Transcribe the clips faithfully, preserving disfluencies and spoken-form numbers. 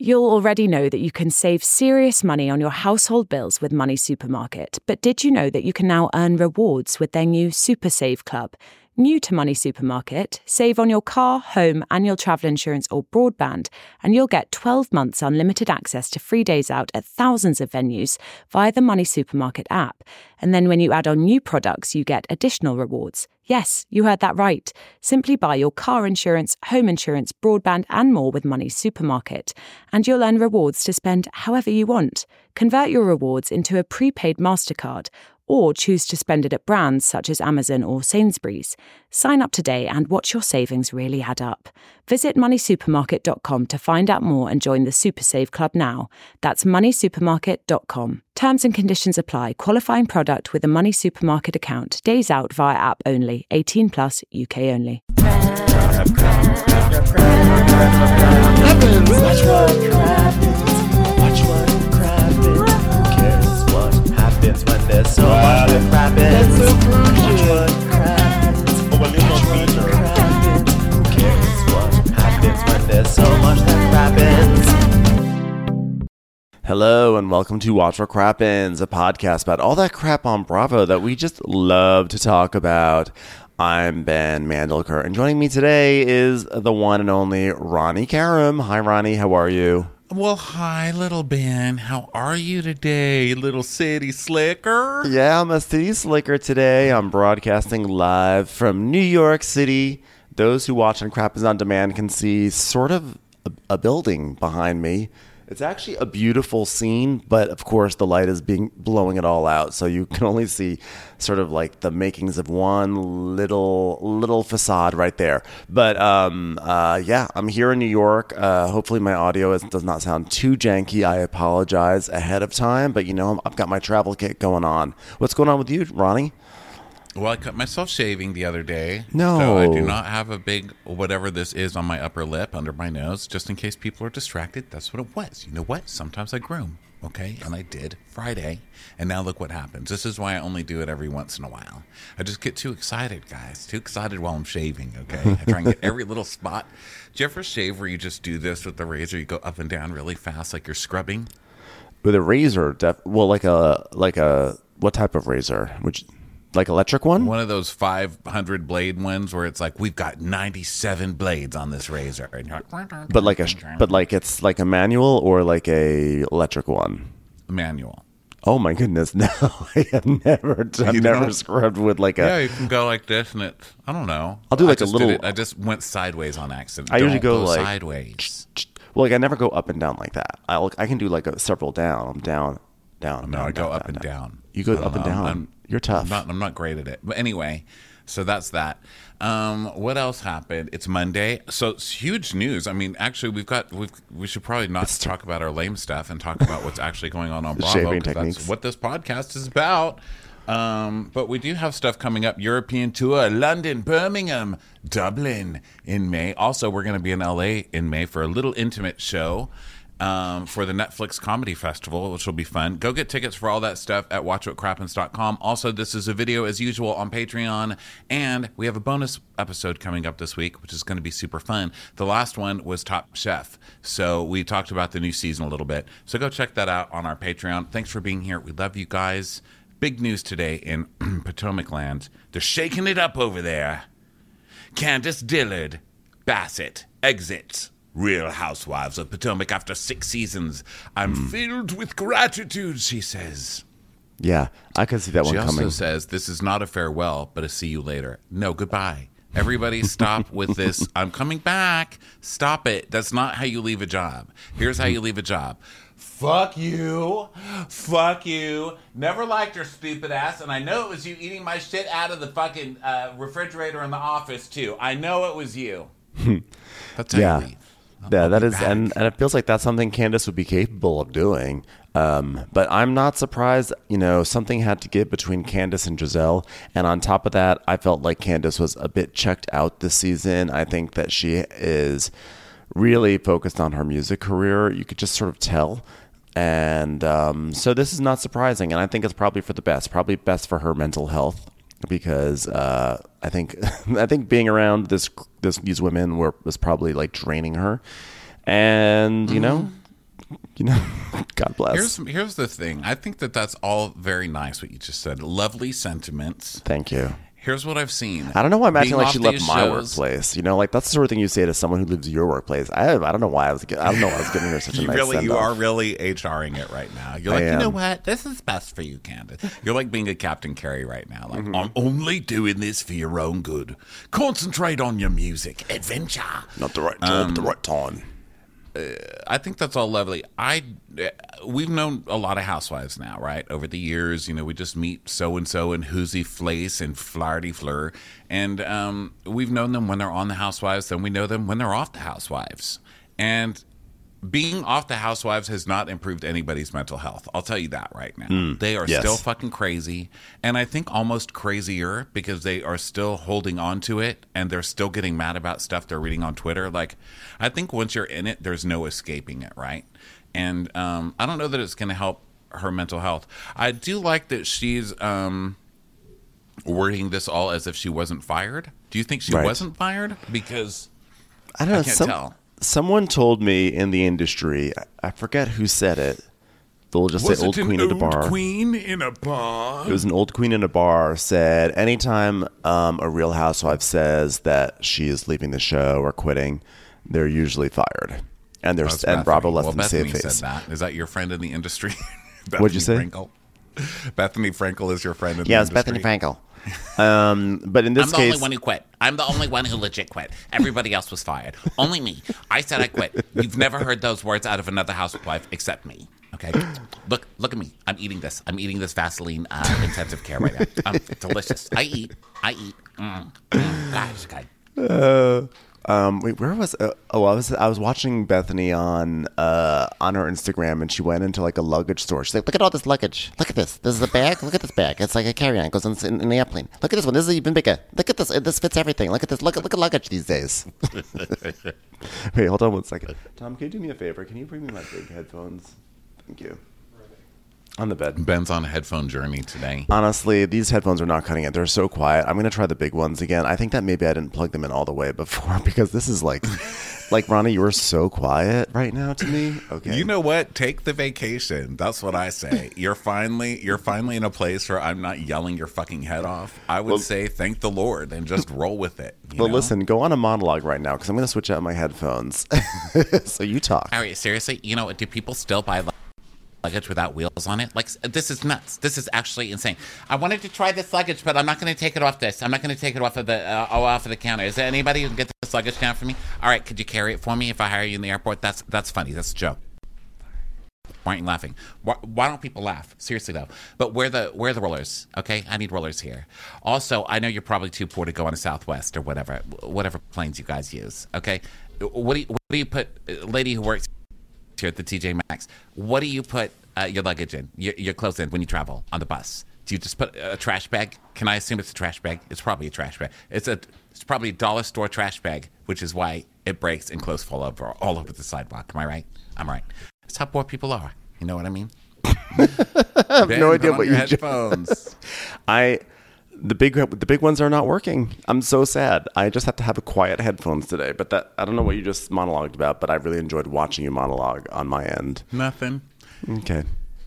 You'll already know that you can save serious money on your household bills with Money Supermarket, but did you know that you can now earn rewards with their new Super Save Club? New to Money Supermarket, save on your car, home, annual travel insurance or broadband, and you'll get twelve months unlimited access to free days out at thousands of venues via the Money Supermarket app. And then when you add on new products, you get additional rewards. Yes, you heard that right. Simply buy your car insurance, home insurance, broadband and more with Money Supermarket. And you'll earn rewards to spend however you want. Convert your rewards into a prepaid MasterCard or choose to spend it at brands such as Amazon or Sainsbury's. Sign up today and watch your savings really add up. Visit money supermarket dot com to find out more and join the Super Save Club now. That's money supermarket dot com. Terms and conditions apply. Qualifying product with a Money Supermarket account. Days out via app only. eighteen plus, U K only. When there's so much rabbits, watch what happens. Watch what happens. Who cares what happens when there's so much that happens? Hello and welcome to Watch What Crappens, a podcast about all that crap on Bravo that we just love to talk about. I'm Ben Mandelker, and joining me today is the one and only Ronnie Karam. Hi, Ronnie. How are you? Well, hi, little Ben. How are you today, little city slicker? Yeah, I'm a city slicker today. I'm broadcasting live from New York City. Those who watch on Crappens On Demand can see sort of a, a building behind me. It's actually a beautiful scene, but of course the light is being blowing it all out, so you can only see sort of like the makings of one little little facade right there. But um, uh, yeah, I'm here in New York. Uh, hopefully my audio is, does not sound too janky. I apologize ahead of time, but you know I've got my travel kit going on. What's going on with you, Ronnie? Well, I cut myself shaving the other day. No. So I do not have a big whatever this is on my upper lip, under my nose, just in case people are distracted. That's what it was. You know what? Sometimes I groom, okay? And I did Friday. And now look what happens. This is why I only do it every once in a while. I just get too excited, guys. Too excited while I'm shaving, okay? I try and get every little spot. Do you ever shave where you just do this with the razor? You go up and down really fast like you're scrubbing? With a razor, def- well, like a, like a, what type of razor? Which... Like electric one? One of those five hundred blade ones where it's like, we've got ninety-seven blades on this razor. And you're like, but like a, but like it's like a manual or like a electric one? Manual. Oh my goodness, no. I have never, I've You never don't? scrubbed with like a... Yeah, you can go like this and it's, I don't know. I'll do I like a just little- did it- I just went sideways on accident. I usually Don't go like- sideways. Well, like I never go up and down like that. I I can do like a several down. I'm down, down, No, down, I go down, up down, and down. You go I don't up and know. down. I'm- You're tough. I'm not, I'm not great at it. But anyway, so that's that. Um, what else happened? It's Monday. So it's huge news. I mean, actually, we've got, we've, we should probably not talk about our lame stuff and talk about what's actually going on on Bravo. Shaving 'Cause techniques. That's what this podcast is about. Um, but we do have stuff coming up. European tour, London, Birmingham, Dublin in May. Also, we're going to be in L A in May for a little intimate show. Um, for the Netflix Comedy Festival, which will be fun. Go get tickets for all that stuff at watch what crappens dot com. Also, this is a video as usual on Patreon, and we have a bonus episode coming up this week, which is going to be super fun. The last one was Top Chef, so we talked about the new season a little bit. So go check that out on our Patreon. Thanks for being here. We love you guys. Big news today in Potomac Land. They're shaking it up over there. Candace Dillard Bassett exits Real Housewives of Potomac after six seasons. I'm mm. filled with gratitude, she says. Yeah, I could see that she one coming. She also says, this is not a farewell, but a see you later. No, goodbye. Everybody stop with this. I'm coming back. Stop it. That's not how you leave a job. Here's how you leave a job. Fuck you. Fuck you. Never liked your stupid ass, and I know it was you eating my shit out of the fucking uh, refrigerator in the office, too. I know it was you. That's how yeah. you leave. Yeah, that is, and, and it feels like that's something Candace would be capable of doing. Um, but I'm not surprised, you know, something had to give between Candace and Giselle. And on top of that, I felt like Candace was a bit checked out this season. I think that she is really focused on her music career. You could just sort of tell. And um, so this is not surprising. And I think it's probably for the best, probably best for her mental health. Because uh, I think I think being around this this these women were was probably like draining her, and you mm-hmm. know you know, God bless. Here's here's the thing. I think that that's all very nice what you just said. Lovely sentiments. Thank you. Here's what I've seen. I don't know why I'm acting Being like she off left these my shows- workplace. You know, like that's the sort of thing you say to someone who lives your workplace. I I don't know why I was. gi- I don't know why I was giving her such a You nice really, send you off. are really HRing it right now. You're I like, you know am. what? This is best for you, Candace. You're like being a Captain Carey right now. Like, Mm-hmm. I'm only doing this for your own good. Concentrate on your music, adventure. Not the right job Um, at the right time. I think that's all lovely. I uh, we've known a lot of housewives now, right? Over the years, you know, we just meet so and so and Hoosie Flace and Flarty Fleur, and um, we've known them when they're on the Housewives. Then we know them when they're off the Housewives, and being off the Housewives has not improved anybody's mental health. I'll tell you that right now. They are yes. still fucking crazy, and I think almost crazier because they are still holding on to it, and they're still getting mad about stuff they're reading on Twitter. Like, I think once you're in it, there's no escaping it, right? And um, I don't know that it's going to help her mental health. I do like that she's um, wording this all as if she wasn't fired. Do you think she Right. wasn't fired? Because I don't know. I can't some- tell. Someone told me in the industry. I, I forget who said it. They'll just say old queen at a bar. queen in a bar? It was an old queen in a bar said anytime um, a Real Housewife says that she is leaving the show or quitting, they're usually fired. And they're That's and Bravo Bethany. lets well, them Bethany save said face. that. Is that your friend in the industry? What'd you say? Frankel? Bethany Frankel is your friend in Yeah, the it's Bethany industry? Frankel. Um, but in this I'm the case, only one who quit. I'm the only one who legit quit. Everybody else was fired. Only me. I said I quit. You've never heard those words out of another housewife except me. Okay? Look look at me. I'm eating this. I'm eating this Vaseline uh, intensive care right now. Um, delicious. I eat. I eat. Mm, mm, gosh, God. Um, wait, where was? Uh, oh, I was I was watching Bethany on uh on her Instagram, and she went into like a luggage store. She's like, "Look at all this luggage. Look at this. This is a bag. Look at this bag. It's like a carry-on. It goes in, in, in the airplane. Look at this one. This is even bigger. Look at this. This fits everything. Look at this. Look at look at luggage these days." Wait, hold on one second. Tom, can you do me a favor? Can you bring me my big headphones? Thank you. On the bed. Ben's on a headphone journey today. Honestly, these headphones are not cutting it. They're so quiet. I'm going to try the big ones again. I think that maybe I didn't plug them in all the way before because this is like, like Ronnie, you are so quiet right now to me. Okay. You know what? Take the vacation. That's what I say. You're finally you're finally in a place where I'm not yelling your fucking head off. I would Well- say thank the Lord and just roll with it. you Well, know? listen, go on a monologue right now because I'm going to switch out my headphones. So you talk. All right, seriously, you know, do people still buy luggage without wheels on it? Like, this is nuts. This is actually insane. I wanted to try this luggage, but I'm not going to take it off this. I'm not going to take it off of the uh, oh, off of the counter. Is there anybody who can get this luggage down for me? All right, could you carry it for me if I hire you in the airport? That's that's funny. That's a joke. Why aren't you laughing? Why, why don't people laugh? Seriously though. But where the where are the rollers? Okay, I need rollers here. Also, I know you're probably too poor to go on a Southwest or whatever whatever planes you guys use. Okay, what do you, what do you put? Lady who works here at the T J Maxx, what do you put uh, your luggage in, your, your clothes in when you travel on the bus? Do you just put a trash bag? Can I assume it's a trash bag? It's probably a trash bag. It's a it's probably a dollar store trash bag, which is why it breaks and clothes fall over all over the sidewalk. Am I right? I'm right. That's how poor people are. You know what I mean? I have no idea what you just... headphones. I the big the big ones are not working. I'm so sad. I just have to have a quiet headphones today. But that I don't know what you just monologued about, but I really enjoyed watching you monologue on my end. Nothing. Okay.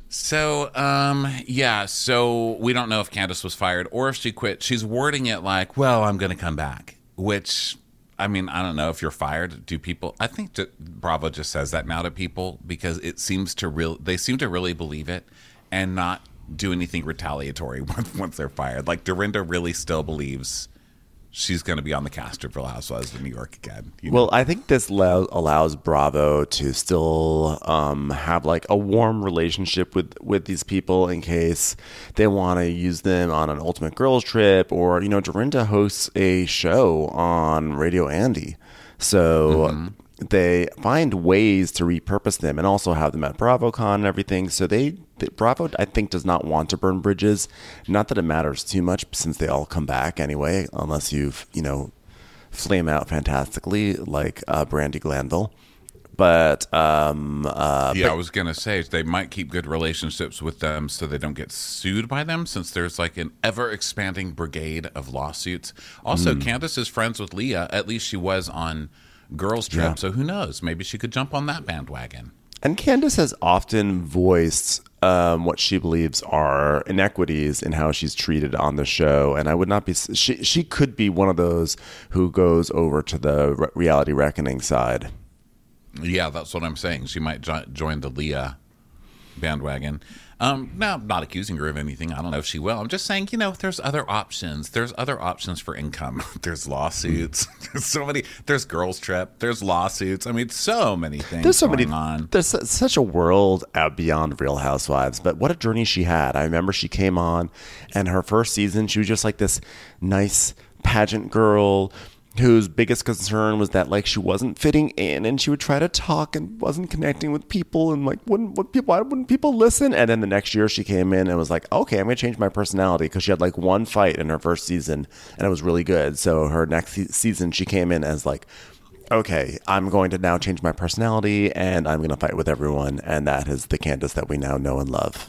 So, um, yeah, so we don't know if Candace was fired or if she quit. She's wording it like, well, I'm going to come back, which, I mean, I don't know if you're fired. Do people, I think that Bravo just says that now to people because it seems to real, they seem to really believe it and not do anything retaliatory once, once they're fired. Like Dorinda really still believes she's going to be on the cast of Real Housewives of New York again. You know? Well, I think this allow- allows Bravo to still um, have like a warm relationship with, with these people in case they want to use them on an Ultimate Girls trip, or you know, Dorinda hosts a show on Radio Andy, so Mm-hmm. they find ways to repurpose them and also have them at BravoCon and everything. So they, they Bravo, I think, does not want to burn bridges. Not that it matters too much since they all come back anyway, unless you've, you know, flame out fantastically like uh, Brandi Glanville. But um, uh, yeah, but- I was going to say they might keep good relationships with them so they don't get sued by them, since there's like an ever expanding brigade of lawsuits. Also, Mm. Candace is friends with Leah. At least she was on Girls Trip. Yeah. So who knows? Maybe she could jump on that bandwagon. And Candace has often voiced um, what she believes are inequities in how she's treated on the show. And I would not be, she, she could be one of those who goes over to the re- reality reckoning side. Yeah, that's what I'm saying. She might jo- join the Leah bandwagon. Um, no, I'm not accusing her of anything. I don't know if she will. I'm just saying, you know, there's other options. There's other options for income. There's lawsuits. There's so many. There's Girls Trip. There's lawsuits. I mean, so many things There's so going many. on. There's su- such a world out beyond Real Housewives. But what a journey she had. I remember she came on, and her first season, she was just like this nice pageant girl whose biggest concern was that like she wasn't fitting in, and she would try to talk and wasn't connecting with people, and like wouldn't what people why wouldn't people listen? And then the next year she came in and was like, okay, I'm gonna change my personality, because she had like one fight in her first season and it was really good. So her next se- season she came in as like, okay, I'm going to now change my personality and I'm gonna fight with everyone, and that is the Candace that we now know and love.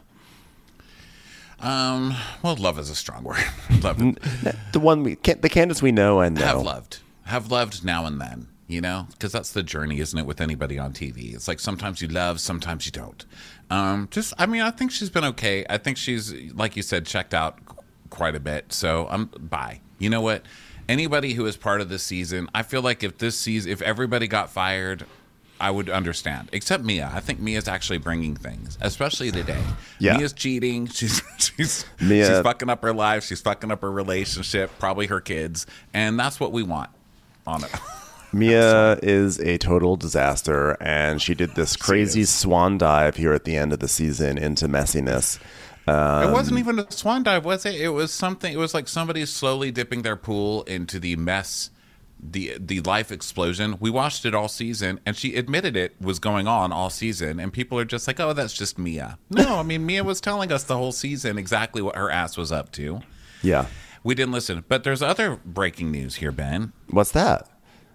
Um, well, love is a strong word. Love The one we the Candace we know and know. have loved, have loved now and then, you know, because that's the journey, isn't it, with anybody on T V? It's like sometimes you love, sometimes you don't. Um, just, I mean, I think she's been okay. I think she's, like you said, checked out qu- quite a bit. So I'm bye. You know what? Anybody who is part of this season, I feel like if this season, if everybody got fired, I would understand, except Mia. I think Mia's actually bringing things, especially today. Yeah. Mia's cheating. She's she's Mia- she's fucking up her life. She's fucking up her relationship, probably her kids, and that's what we want on it. Mia is a total disaster, and she did this crazy is. swan dive here at the end of the season into messiness. It wasn't even a swan dive, was it? It was something. It was like somebody slowly dipping their pool into the mess. The the life explosion. We watched it all season, and she admitted it was going on all season, and people are just like, oh, that's just Mia. No, I mean, Mia was telling us the whole season exactly what her ass was up to. Yeah. We didn't listen. But there's other breaking news here, Ben. What's that?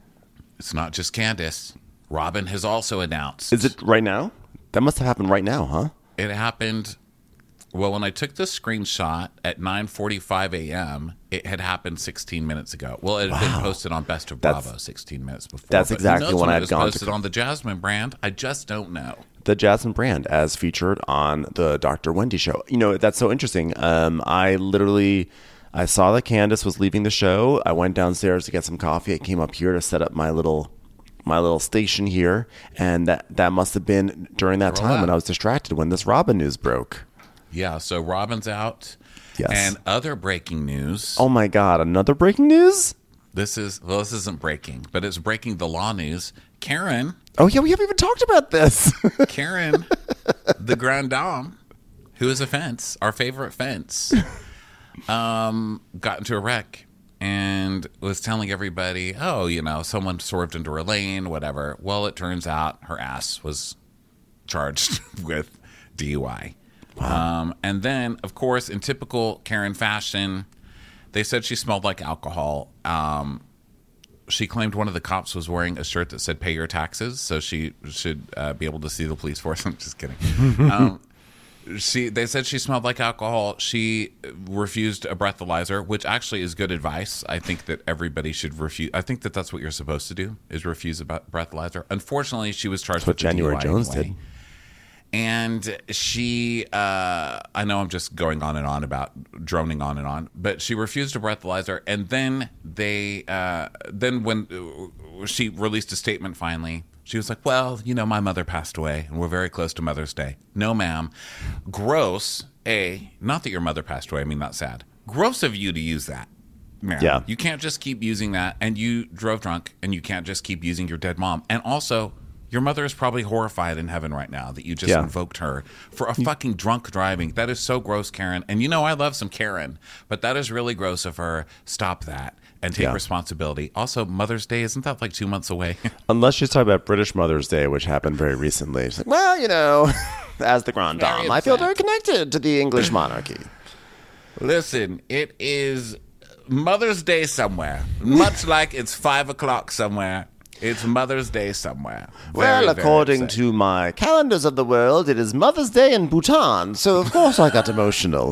It's not just Candace. Robin has also announced. Is it right now? That must have happened right now, huh? It happened. Well, when I took the screenshot at nine forty-five a.m., it had happened sixteen minutes ago. Well, it had been posted on Best of That's- Bravo sixteen minutes before. that's but who exactly knows when it I'd was gone to posted co- on the Jasmine brand. I just don't know. The Jasmine brand, as featured on the Doctor Wendy show. You know, that's so interesting. Um, I literally, I saw that Candace was leaving the show. I went downstairs to get some coffee. I came up here to set up my little, my little station here, and that that must have been during that Roll time up. when I was distracted when this Robin news broke. Yeah, so Robin's out. Yes. And other breaking news. Oh my God! Another breaking news. This is, well, this isn't breaking, but it's breaking the law news. Karen, Oh yeah, we haven't even talked about this. Karen, the Grand Dame, who is a fence, our favorite fence, um, got into a wreck and was telling everybody, oh, you know, someone swerved into her lane, whatever. Well, it turns out her ass was charged with D U I. Um, and then, of course, in typical Karen fashion, they said she smelled like alcohol. Um, she claimed one of the cops was wearing a shirt that said "Pay your taxes," so she should uh, be able to see the police force. I'm just kidding. um, she, they said she smelled like alcohol. She refused a breathalyzer, which actually is good advice. I think that everybody should refuse. I think that that's what you're supposed to do, is refuse a breathalyzer. Unfortunately, she was charged That's what with the January D U I Jones anyway. did. And she, uh, I know I'm just going on and on about droning on and on, but she refused a breathalyzer. And then they, uh, then when uh, she released a statement finally, she was like, well, you know, my mother passed away and we're very close to Mother's Day. No, ma'am. Gross. A, not that your mother passed away. I mean, not sad. Gross of you to use that. Ma'am. Yeah. You can't just keep using that. And you drove drunk, and you can't just keep using your dead mom. And also, your mother is probably horrified in heaven right now that you just Yeah. invoked her for a fucking drunk driving. That is so gross, Karen. And you know I love some Karen, but that is really gross of her. Stop that and take Yeah. responsibility. Also, Mother's Day, isn't that like two months away? Unless she's talking about British Mother's Day, which happened very recently. She's like, well, you know, as the Grand Very Dame, I feel upset. very connected to the English monarchy. Listen, it is Mother's Day somewhere, much like it's five o'clock somewhere. It's Mother's Day somewhere. Well, Very, very according upset. to my calendars of the world, it is Mother's Day in Bhutan, so of course I got emotional.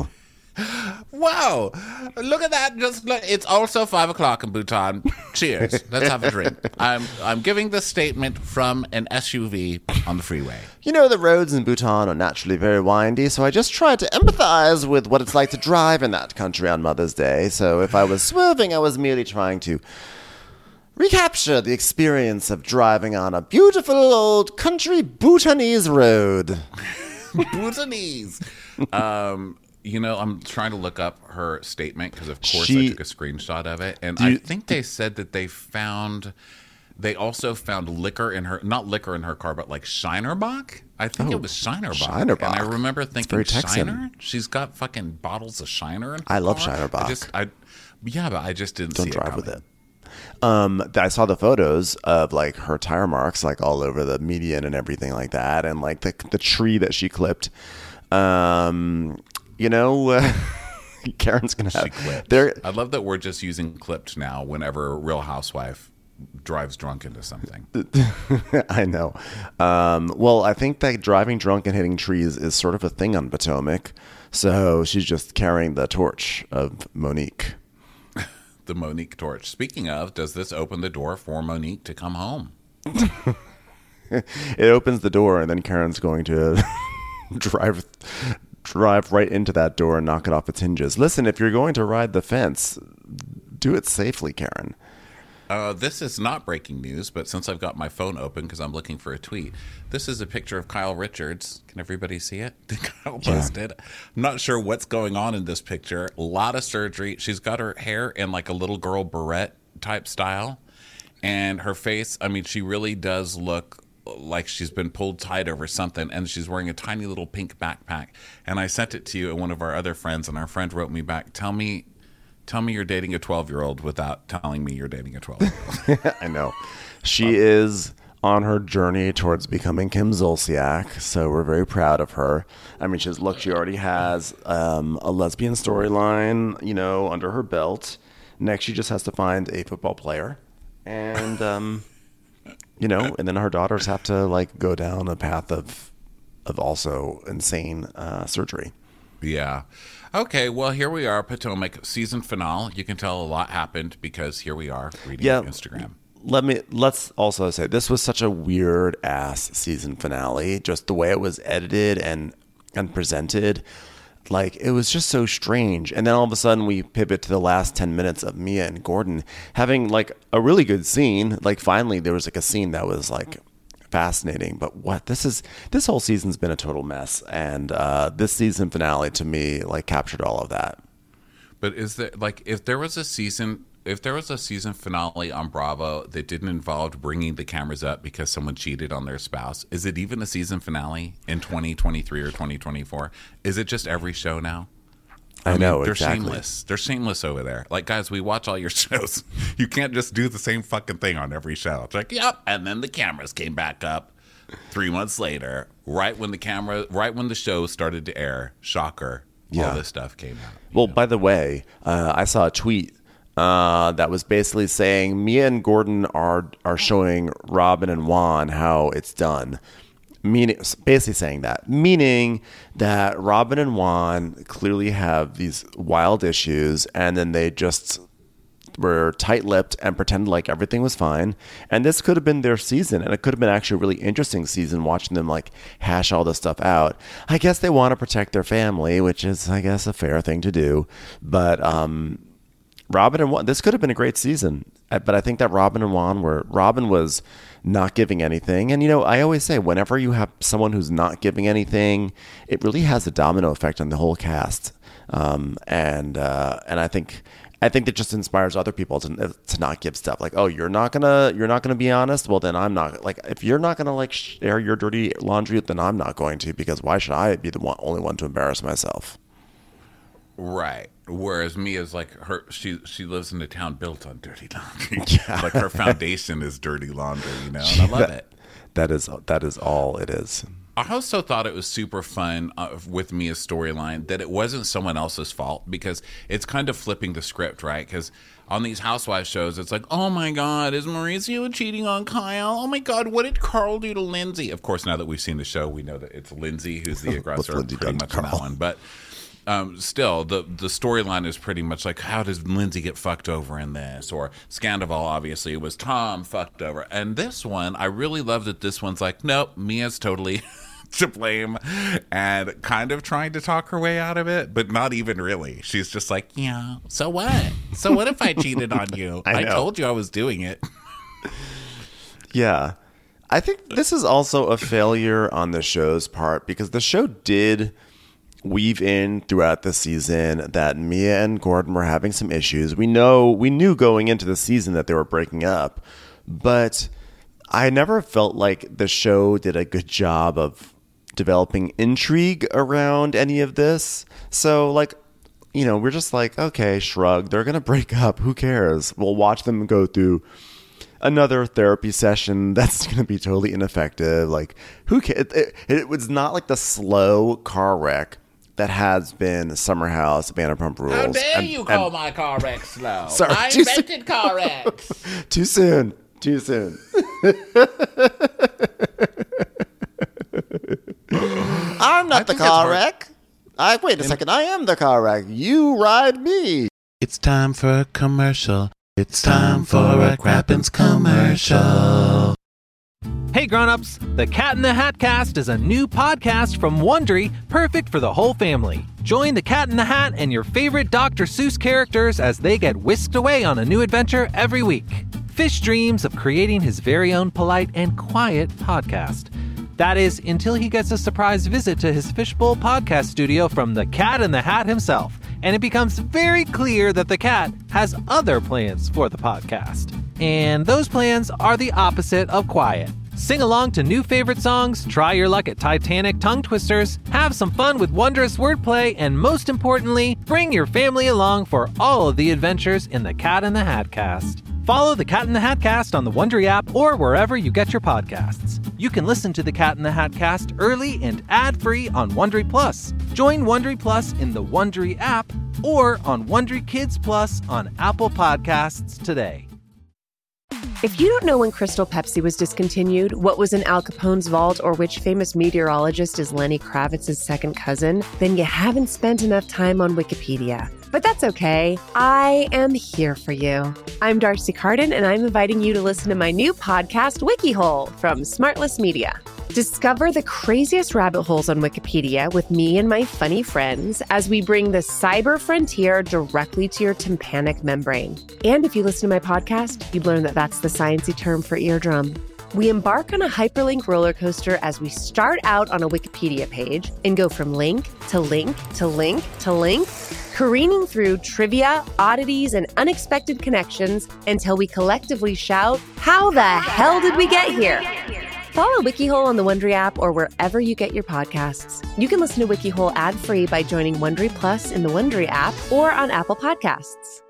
Wow, look at that! Just look, it's also five o'clock in Bhutan. Cheers. Let's have a drink. I'm I'm giving this statement from an S U V on the freeway. You know, the roads in Bhutan are naturally very windy, so I just tried to empathize with what it's like to drive in that country on Mother's Day. So if I was swerving, I was merely trying to recapture the experience of driving on a beautiful old country Bhutanese road. Bhutanese. Um. You know, I'm trying to look up her statement because, of course, She- I took a screenshot of it. And Do you- I think they said that they found, they also found liquor in her, not liquor in her car, but like Shinerbach. I think Oh, it was Shinerbach. Shinerbach. And I remember thinking, very Texan. Shiner? She's got fucking bottles of Shiner in her I love car? Shinerbach. I just, I, yeah, but I just didn't Don't see drive it with coming. it. Um, I saw the photos of like her tire marks, like all over the median and everything like that, and like the the tree that she clipped. Um, you know, uh, Karen's gonna have. She clipped. There, I love that we're just using clipped now whenever a Real Housewife drives drunk into something. I know. Um, well, I think that driving drunk and hitting trees is sort of a thing on Potomac, so she's just carrying the torch of Monique. The Monique torch. Speaking of, does this open the door for Monique to come home? It opens the door, and then Karen's going to drive drive right into that door and knock it off its hinges. Listen, if you're going to ride the fence, do it safely, Karen. Uh, this is not breaking news, but since I've got my phone open because I'm looking for a tweet, this is a picture of Kyle Richards. Can everybody see it? Kyle posted. I'm not sure what's going on in this picture. A lot of surgery. She's got her hair in like a little girl barrette type style. And her face, I mean, she really does look like she's been pulled tight over something, and she's wearing a tiny little pink backpack. And I sent it to you and one of our other friends, and our friend wrote me back, tell me tell me you're dating a twelve-year-old without telling me you're dating a twelve-year-old. I know. She is on her journey towards becoming Kim Zolciak, so we're very proud of her. I mean, she's look, she already has um, a lesbian storyline, you know, under her belt. Next, she just has to find a football player. And, um, you know, and then her daughters have to, like, go down a path of of also insane uh, surgery. Yeah. Okay, well, here we are, Potomac season finale. You can tell a lot happened because here we are reading Yeah. Instagram. Let me let's also say this was such a weird ass season finale. Just the way it was edited and and presented, like it was just so strange. And then all of a sudden we pivot to the last ten minutes of Mia and Gordon having like a really good scene. Like finally there was like a scene that was like fascinating. But what this is this whole season's been a total mess, and uh, this season finale to me like captured all of that. But is there, like, if there was a season, if there was a season finale on Bravo that didn't involve bringing the cameras up because someone cheated on their spouse, is it even a season finale in twenty twenty-three or twenty twenty-four? Is it just every show now? I, know they're exactly. shameless. They're shameless over there. Like, guys, we watch all your shows. You can't just do the same fucking thing on every show. It's like, yep. And then the cameras came back up three months later, right when the camera, right when the show started to air. Shocker. Yeah. All this stuff came out. Well, by the way, uh, I saw a tweet uh, that was basically saying Mia and Gordon are are showing Robin and Juan how it's done. Meaning, basically saying that, meaning that Robin and Juan clearly have these wild issues, and then they just were tight-lipped and pretended like everything was fine. And this could have been their season, and it could have been actually a really interesting season watching them like hash all this stuff out. I guess they want to protect their family, which is, I guess, a fair thing to do. But um, Robin and Juan, this could have been a great season. Uh, But I think that Robin and Juan were, Robin was not giving anything. And, you know, I always say whenever you have someone who's not giving anything, it really has a domino effect on the whole cast. Um, and uh, and I think I think that just inspires other people to to not give stuff. Like, oh, you're not gonna you're not gonna be honest. Well, then I'm not. Like, if you're not gonna like share your dirty laundry, then I'm not going to, because why should I be the one, only one to embarrass myself? Right. Whereas Mia's like her, she she lives in a town built on dirty laundry. Yeah. Like her foundation is dirty laundry, you know. And I love that, it. That is that is all it is. I also thought it was super fun uh, with Mia's storyline that it wasn't someone else's fault, because it's kind of flipping the script, right? Because on these housewives shows, it's like, oh my God, is Mauricio cheating on Kyle? Oh my God, what did Carl do to Lindsay? Of course, now that we've seen the show, we know that it's Lindsay who's the aggressor Lindsay pretty done to much on that Carl? one. But um, still, the the storyline is pretty much like, how does Lindsay get fucked over in this? Or Scandival, obviously, was Tom fucked over. And this one, I really love that this one's like, nope, Mia's totally to blame, and kind of trying to talk her way out of it, but not even really. She's just like, yeah, so what? So what if I cheated on you? I I, know. told you I was doing it. Yeah. I think this is also a failure on the show's part because the show did weave in throughout the season that Mia and Gordon were having some issues. We know we knew going into the season that they were breaking up, but I never felt like the show did a good job of developing intrigue around any of this. So like, you know, we're just like, okay, shrug. They're going to break up. Who cares? We'll watch them go through another therapy session that's going to be totally ineffective. Like, who cares? It, it, it was not like the slow car wreck that has been Summer House, Vanderpump Rules. How dare and- you call and- my car wreck slow? Sorry, I too soon. invented car wrecks. Too soon. Too soon. I'm not the think it's car hard- wreck. I wait a second. I am the car wreck. You ride me. It's time for a commercial. It's time for a Crappens commercial. Hey grown-ups, the Cat in the Hat Cast is a new podcast from Wondery, perfect for the whole family. Join the Cat in the Hat and your favorite Doctor Seuss characters as they get whisked away on a new adventure every week. Fish dreams of creating his very own polite and quiet podcast. That is, until he gets a surprise visit to his Fishbowl podcast studio from the Cat in the Hat himself, and it becomes very clear that the cat has other plans for the podcast. And those plans are the opposite of quiet. Sing along to new favorite songs, try your luck at Titanic tongue twisters, have some fun with wondrous wordplay, and most importantly, bring your family along for all of the adventures in the Cat in the Hat Cast. Follow the Cat in the Hat Cast on the Wondery app or wherever you get your podcasts. You can listen to the Cat in the Hat Cast early and ad-free on Wondery Plus. Join Wondery Plus in the Wondery app or on Wondery Kids Plus on Apple Podcasts today. If you don't know when Crystal Pepsi was discontinued, what was in Al Capone's vault, or which famous meteorologist is Lenny Kravitz's second cousin, then you haven't spent enough time on Wikipedia. But that's okay. I am here for you. I'm Darcy Carden, and I'm inviting you to listen to my new podcast, WikiHole, from Smartless Media. Discover the craziest rabbit holes on Wikipedia with me and my funny friends as we bring the cyber frontier directly to your tympanic membrane. And if you listen to my podcast, you'd learn that that's the sciencey term for eardrum. We embark on a hyperlink roller coaster as we start out on a Wikipedia page and go from link to link to link to link, careening through trivia, oddities, and unexpected connections until we collectively shout, "How the hell did we get here?" Follow WikiHole on the Wondery app or wherever you get your podcasts. You can listen to WikiHole ad-free by joining Wondery Plus in the Wondery app or on Apple Podcasts.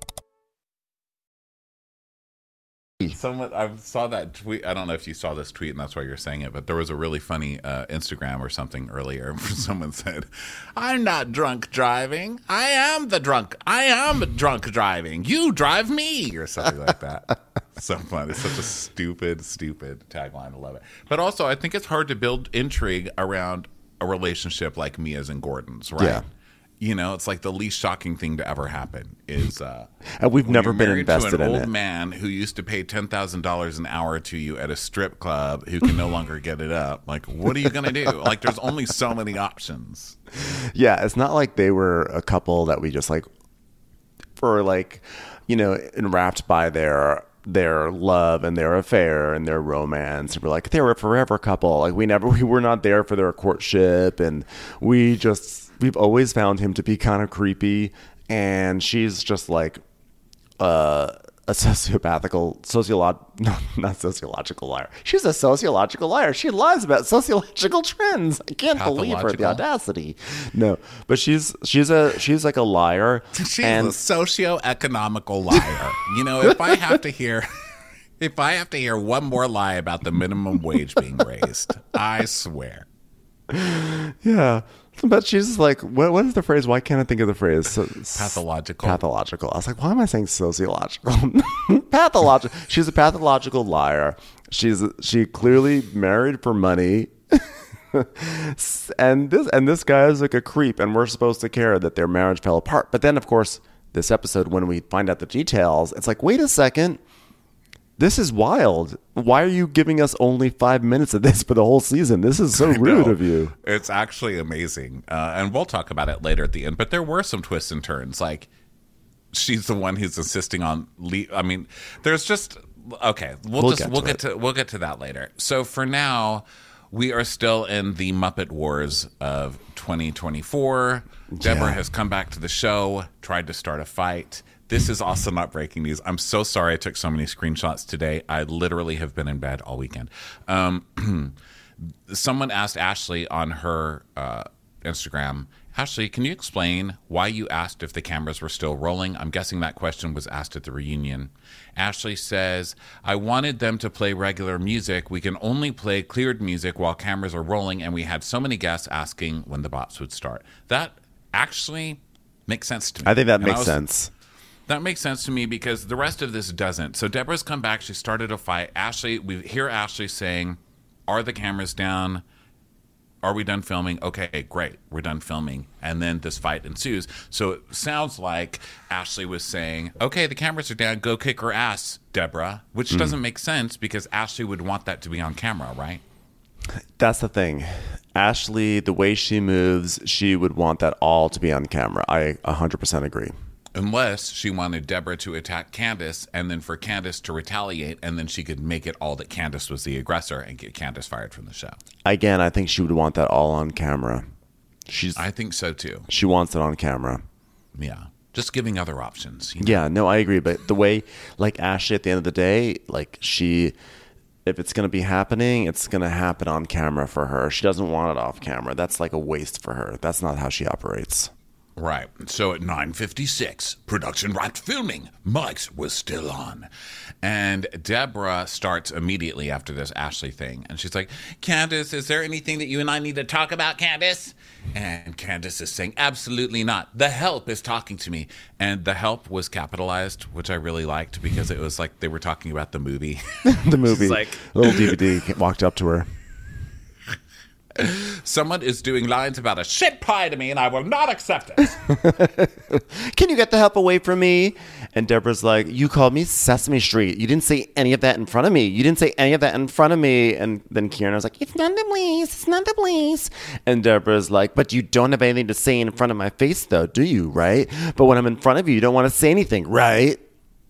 Someone I saw that tweet. I don't know if you saw this tweet, and that's why you're saying it. But there was a really funny uh, Instagram or something earlier where someone said, "I'm not drunk driving. I am the drunk. I am drunk driving. You drive me," or something like that. So fun. It's such a stupid, stupid tagline. I love it. But also, I think it's hard to build intrigue around a relationship like Mia's and Gordon's, right? Yeah. You know, it's like the least shocking thing to ever happen is uh, And we've when never you're been married invested to an in old it. man who used to pay ten thousand dollars an hour to you at a strip club who can no longer get it up. Like, what are you going to do? Like, there's only so many options. Yeah, it's not like they were a couple that we just like were like, you know, enwrapped by their their love and their affair and their romance. And we're like, they were a forever couple. Like we never we were not there for their courtship, and we just we've always found him to be kind of creepy, and she's just like uh a sociopathical, sociolog, no, not sociological liar. She's a sociological liar. She lies about sociological trends. I can't believe her, the Pathological? audacity. No, but she's she's a she's like a liar. She's and a socio-economical liar. You know, if I have to hear, if I have to hear one more lie about the minimum wage being raised, I swear. yeah, but she's like, what what is the phrase? Why can't I think of the phrase? So, Pathological. Pathological. I was like, why am I saying sociological? Pathological. She's a pathological liar. She's she clearly married for money. and this and this guy is like a creep, and we're supposed to care that their marriage fell apart. But then, of course, this episode, when we find out the details, it's like, wait a second, this is wild. Why are you giving us only five minutes of this for the whole season? This is so rude of you. It's actually amazing, uh, and we'll talk about it later at the end. But there were some twists and turns, like she's the one who's insisting on. Le- I mean, there's just. Okay, we'll, We'll just get we'll to get it. to we'll get to that later. So for now, we are still in the Muppet Wars of twenty twenty-four. Deborah Yeah. has come back to the show, tried to start a fight. This is also not breaking news. I'm so sorry I took so many screenshots today. I literally have been in bed all weekend. Um, someone asked Ashley on her uh, Instagram, Ashley, can you explain why you asked if the cameras were still rolling? I'm guessing that question was asked at the reunion. Ashley says, I wanted them to play regular music. We can only play cleared music while cameras are rolling, and we had so many guests asking when the bops would start. That actually makes sense to me. I think that And I makes was- sense. That makes sense to me because the rest of this doesn't. So Deborah's come back. She started a fight. Ashley, we hear Ashley saying, are the cameras down? Are we done filming? Okay, great. We're done filming. And then this fight ensues. So it sounds like Ashley was saying, okay, the cameras are down. Go kick her ass, Deborah, which Mm. doesn't make sense because Ashley would want that to be on camera, right? That's the thing. Ashley, the way she moves, she would want that all to be on camera. I one hundred percent agree. Unless she wanted Deborah to attack Candace and then for Candace to retaliate, and then she could make it all that Candace was the aggressor and get Candace fired from the show. Again, I think she would want that all on camera. She's I think so too. She wants it on camera. Yeah. Just giving other options. You know? Yeah, no, I agree. But the way, like Ashley, at the end of the day, like she, if it's going to be happening, it's going to happen on camera for her. She doesn't want it off camera. That's like a waste for her. That's not how she operates. Right. So at nine fifty-six, production wrapped filming. Mike's was still on. And Deborah starts immediately after this Ashley thing. And she's like, Candace, is there anything that you and I need to talk about, Candace? And Candace is saying, absolutely not. The help is talking to me. And the help was capitalized, which I really liked because it was like they were talking about the movie. The movie, She's like, little D V D walked up to her. someone is doing lines about a shit pie to me and I will not accept it. Can you get the help away from me? And Deborah's like, you called me Sesame Street. You didn't say any of that in front of me. You didn't say any of that in front of me. And then Kieran was like, it's none the please. It's none the please. And Deborah's like, but you don't have anything to say in front of my face, though, do you? Right? But when I'm in front of you, you don't want to say anything, right?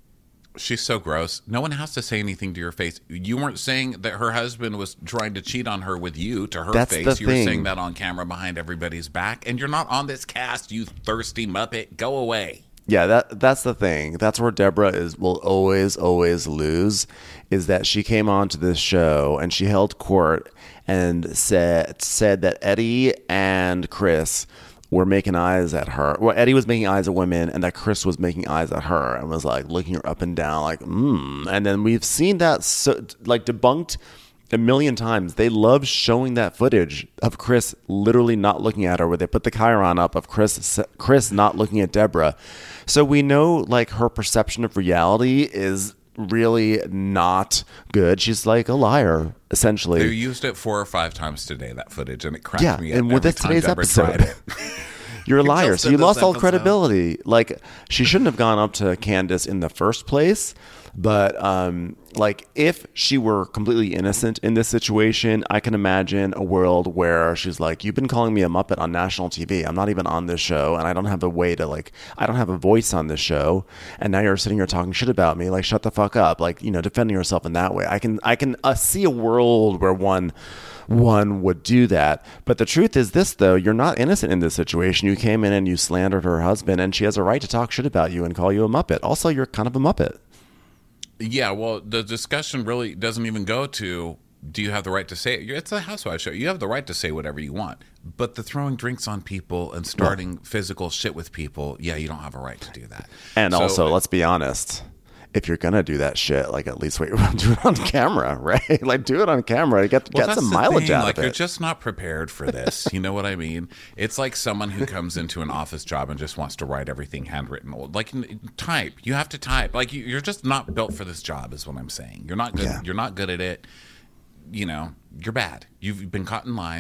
She's so gross. No one has to say anything to your face. You weren't saying that her husband was trying to cheat on her with you to her That's face. the You were thing. saying that on camera behind everybody's back. And you're not on this cast, you thirsty Muppet. Go away. Yeah, that that's the thing. That's where Deborah is will always, always lose, is that she came onto this show and she held court and said said that Eddie and Chris were making eyes at her. Well, Eddie was making eyes at women, and that Chris was making eyes at her and was like looking her up and down, like, hmm. And then we've seen that so, like debunked a million times. They love showing that footage of Chris literally not looking at her, where they put the chyron up of Chris Chris not looking at Deborah. So we know like her perception of reality is really not good. She's like a liar, essentially. They used it four or five times today, that footage, and it cracked Yeah, me up and with every this time today's Deborah episode. tried it. You're a liar. Just So you in this lost all episode. credibility. Like, she shouldn't have gone up to Candace in the first place. But, um, like, if she were completely innocent in this situation, I can imagine a world where she's like, you've been calling me a Muppet on national T V. I'm not even on this show, and I don't have a way to, like, I don't have a voice on this show. And now you're sitting here talking shit about me. Like, shut the fuck up. Like, you know, defending yourself in that way. I can, I can uh, see a world where one... one would do that. But the truth is this, though, you're not innocent in this situation. You came in and you slandered her husband, and she has a right to talk shit about you and call you a Muppet. Also, you're kind of a Muppet. Yeah, well, the discussion really doesn't even go to, do you have the right to say it? It's a housewife show. You have the right to say whatever you want. But the throwing drinks on people and starting well, physical shit with people, yeah, you don't have a right to do that. And so, also, let's be honest. If you're gonna do that shit, like at least wait, do it on camera, right? Like do it on camera to get well, get that's some the mileage thing. out like, of it. You're just not prepared for this. You know what I mean? It's like someone who comes into an office job and just wants to write everything handwritten. Like type, you have to type. Like you, you're just not built for this job, is what I'm saying. You're not good. Yeah. You're not good at it. You know, you're bad. You've been caught in lies.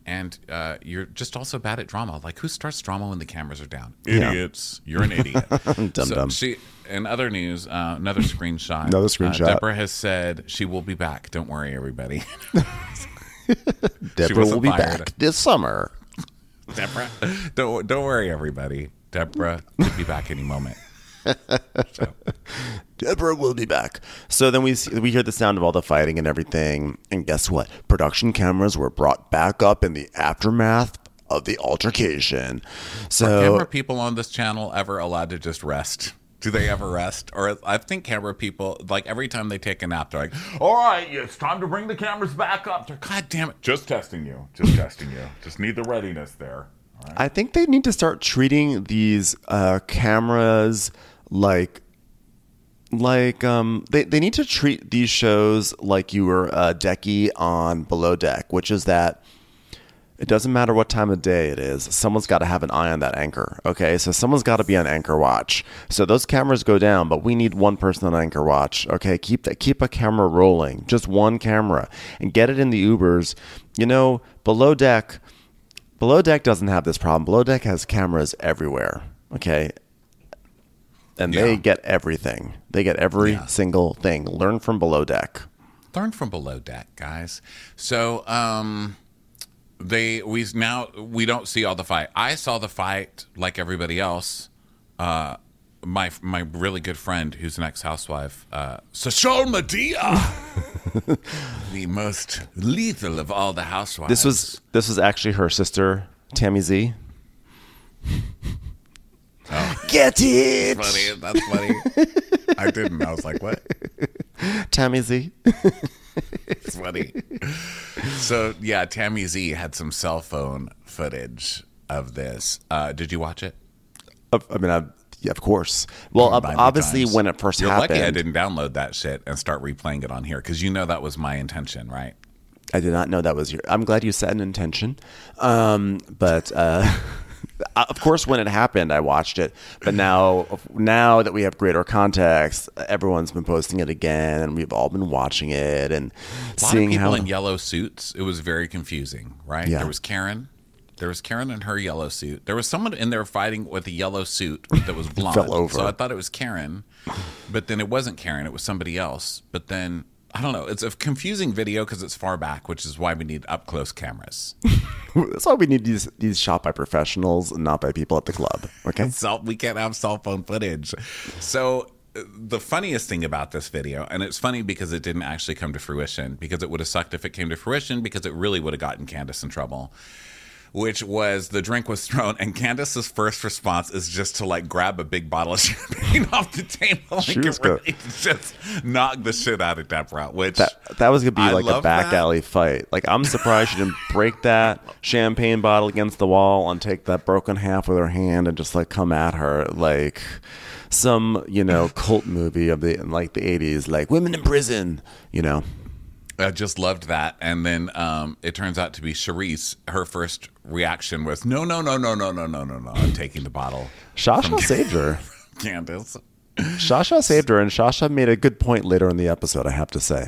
and uh, you're just also bad at drama. Like, who starts drama when the cameras are down? Yeah. Idiots. You're an idiot. Dumb so dumb. She, in other news, uh, another screenshot. Another screenshot. Uh, Deborah has said she will be back. Don't worry, everybody. Deborah will wasn't be fired. back this summer. Deborah, don't don't worry, everybody. Deborah could be back any moment. So. Deborah will be back. So then we see, we hear the sound of all the fighting and everything, and guess what? Production cameras were brought back up in the aftermath of the altercation. So Are camera people on this channel ever allowed to just rest? Do they ever rest? Or I think camera people, like every time they take a nap, they're like, all right, it's time to bring the cameras back up. They're, God damn it. Just testing you. Just testing you. Just need the readiness there. All right? I think they need to start treating these uh, cameras like like um they, they need to treat these shows like you were uh, Decky on Below Deck, which is that it doesn't matter what time of day it is. Someone's got to have an eye on that anchor. Okay, so someone's got to be on anchor watch. So those cameras go down, but we need one person on anchor watch. Okay, keep that, keep a camera rolling, just one camera, and get it in the Ubers. You know, Below Deck, Below Deck doesn't have this problem. Below Deck has cameras everywhere. Okay, and Yeah. they get everything. They get every Yeah. single thing. Learn from Below Deck. Learn from Below Deck, guys. So, um, they we now we don't see all the fight. I saw the fight like everybody else. Uh, my my really good friend, who's an ex-housewife, uh, Social Medea, the most lethal of all the housewives. This was this was actually her sister, Tammy Z. Get it, funny. That's funny. I didn't. I was like, what? Tammy Z. It's funny. So yeah, Tammy Z had some cell phone footage of this. Uh, did you watch it? I mean, I, yeah, of course. Well, ob- By the obviously, times. when it first You're happened, lucky I didn't download that shit and start replaying it on here, because you know that was my intention, right? I did not know that was your. I'm glad you set an intention. Um, but uh, of course, when it happened, I watched it. But now, now that we have greater context, everyone's been posting it again, and we've all been watching it and A lot seeing of people how. in yellow suits. It was very confusing, right? Yeah. There was Karen. There was Karen in her yellow suit. There was someone in there fighting with a yellow suit that was blonde. Fell over. So I thought it was Karen, but then it wasn't Karen. It was somebody else. But then, I don't know. It's a confusing video because it's far back, which is why we need up-close cameras. That's why we need these these shot by professionals and not by people at the club. Okay. Cell, we can't have cell phone footage. So uh, the funniest thing about this video, and it's funny because it didn't actually come to fruition, because it would have sucked if it came to fruition, because it really would have gotten Candace in trouble, which was the drink was thrown, and Candace's first response is just to like grab a big bottle of champagne off the table. Like She was it really just knocked the shit out of Deborah, which That that was gonna be I like a love back that. alley fight. Like, I'm surprised she didn't break that champagne bottle against the wall and take that broken half with her hand and just like come at her like some, you know, cult movie of the like the eighties, like Women in Prison, you know. I just loved that. And then um, it turns out to be Charisse. Her first reaction was, no, no, no, no, no, no, no, no, no. I'm taking the bottle. Shasha saved her. Candace. Shasha saved her, and Shasha made a good point later in the episode, I have to say.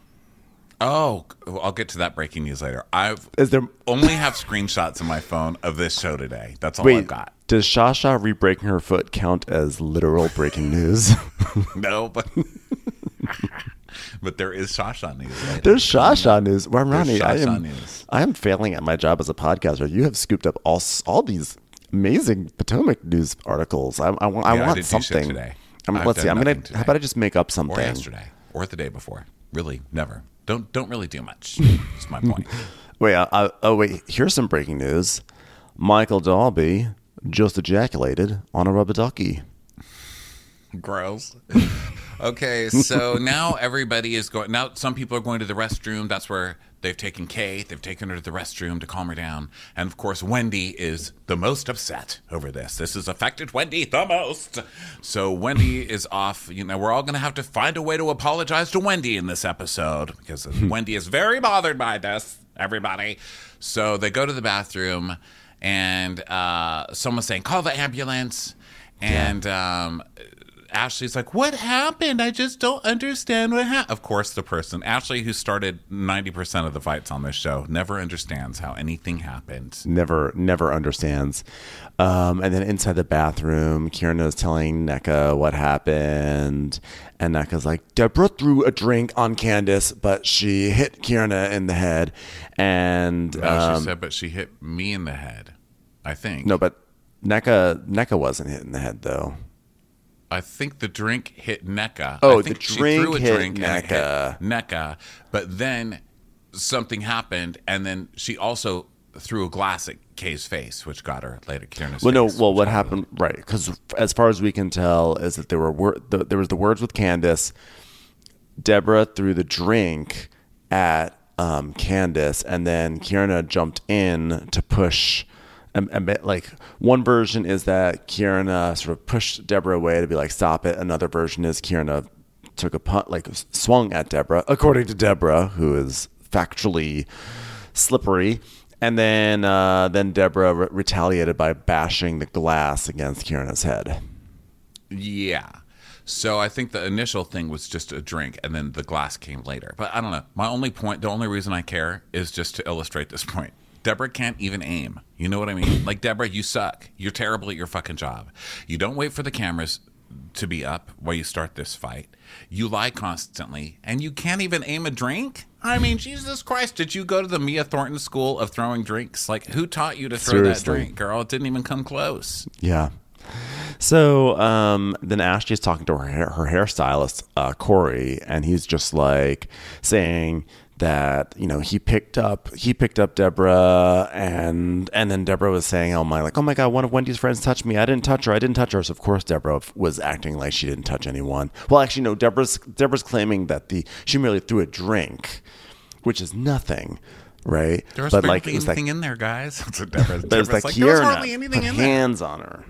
Oh, I'll get to that breaking news later. I Is there only have screenshots on my phone of this show today. That's all Wait, I've got. does Shasha re-breaking her foot count as literal breaking news? No, but but there is Shasha news later. There's Shasha news. Well, Ronnie, I Shasha am, news. I am failing at my job as a podcaster. You have scooped up all all these amazing Potomac news articles. I, I, want- I Yeah, I want did do shit something. today. I'm, I've let's see. done I'm gonna. nothing today. How about I just make up something? Or yesterday. Or the day before. Really, never. Don't don't really do much. That's my point. Wait. I, I, oh wait. Here's some breaking news. Michael Dalby just ejaculated on a rubber ducky. Gross. Okay, so now everybody is going. Now some people are going to the restroom. That's where they've taken Kay. They've taken her to the restroom to calm her down. And of course, Wendy is the most upset over this. This has affected Wendy the most. So Wendy is off. You know, we're all going to have to find a way to apologize to Wendy in this episode, because Wendy is very bothered by this. Everybody. So they go to the bathroom, and uh, someone's saying, "Call the ambulance." And um, Ashley's like, what happened? I just don't understand what happened. Of course, the person, Ashley, who started ninety percent of the fights on this show, never understands how anything happened. Never, never understands. Um, and then inside the bathroom, Kierna's telling Nneka what happened. And Nneka's like, Deborah threw a drink on Candace, but she hit Kierna in the head. And No, um, she said, but she hit me in the head, I think. no, but Nneka, Nneka wasn't hit in the head, though. I think the drink hit Nneka. Oh, I think the she drink threw a hit drink and it Nneka. hit Nneka, but then something happened, and then she also threw a glass at Kay's face, which got her later. Kierna's Well, no. face, Well, which what got her- happened? Right, because as far as we can tell, is that there were wor- the, there was the words with Candace. Deborah threw the drink at um, Candace, and then Kierna jumped in to push. And, and like one version is that Kierna sort of pushed Deborah away to be like, stop it. Another version is Kierna took a punt, like swung at Deborah, according to Deborah, who is factually slippery. And then uh, then Deborah re- retaliated by bashing the glass against Kierna's head. Yeah. So I think the initial thing was just a drink, and then the glass came later. But I don't know. My only point, the only reason I care is just to illustrate this point. Deborah can't even aim. You know what I mean? Like, Deborah, you suck. You're terrible at your fucking job. You don't wait for the cameras to be up while you start this fight. You lie constantly, and you can't even aim a drink? I mean, Jesus Christ, did you go to the Mia Thornton school of throwing drinks? Like, who taught you to throw Seriously. that drink, girl? It didn't even come close. Yeah. So um, then Ashley's talking to her hair, her hairstylist, uh, Corey, and he's just like saying that, you know, he picked up he picked up Deborah, and and then Deborah was saying, oh my, like, oh my God, one of Wendy's friends touched me. I didn't touch her. I didn't touch her. So of course Deborah was acting like she didn't touch anyone. Well, actually, no. Deborah's Deborah's claiming that the she merely threw a drink, which is nothing. Right, There was but barely like it was anything like, in there, guys. That's what Deborah, but it's Deborah's like, like, there was Kierna hardly anything put in there. hands on her.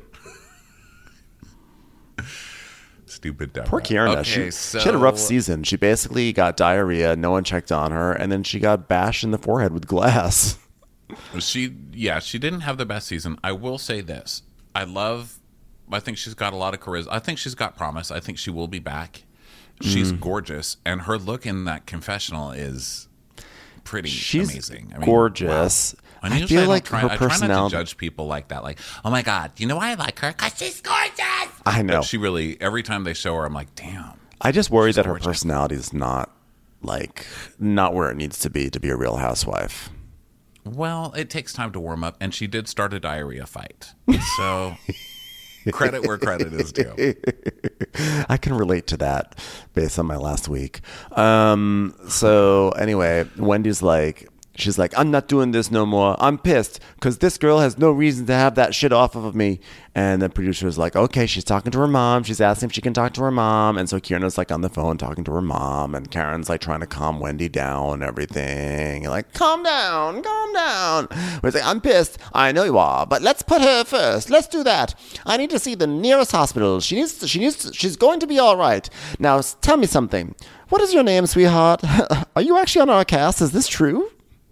Stupid Deborah. Poor Kierna. Okay, she, so, she had a rough season. She basically got diarrhea. No one checked on her. And then she got bashed in the forehead with glass. She, yeah, she didn't have the best season. I will say this. I love, I think she's got a lot of charisma. I think she's got promise. I think she will be back. She's Mm. gorgeous. And her look in that confessional is pretty She's amazing. I mean, gorgeous. wow. I And usually feel don't like try, her I try not to personality- judge people like that. Like, oh my God, you know why I like her? Because she's gorgeous. I know. But she really, every time they show her, I'm like, damn. I just worry She's that her gorgeous. personality is not like not where it needs to be to be a real housewife. Well, it takes time to warm up, and she did start a diarrhea fight. So credit where credit is due. I can relate to that based on my last week. Um, so anyway, Wendy's like, she's like, I'm not doing this no more. I'm pissed because this girl has no reason to have that shit off of me. And the producer's like, okay, she's talking to her mom. She's asking if she can talk to her mom. And so Kierna's like on the phone talking to her mom. And Karen's like trying to calm Wendy down and everything. And like, calm down, calm down. Wendy's like, I'm pissed. I know you are, but let's put her first. Let's do that. I need to see the nearest hospital. She needs to, she needs to, she's going to be all right. Now, s- tell me something. What is your name, sweetheart? Are you actually on our cast? Is this true?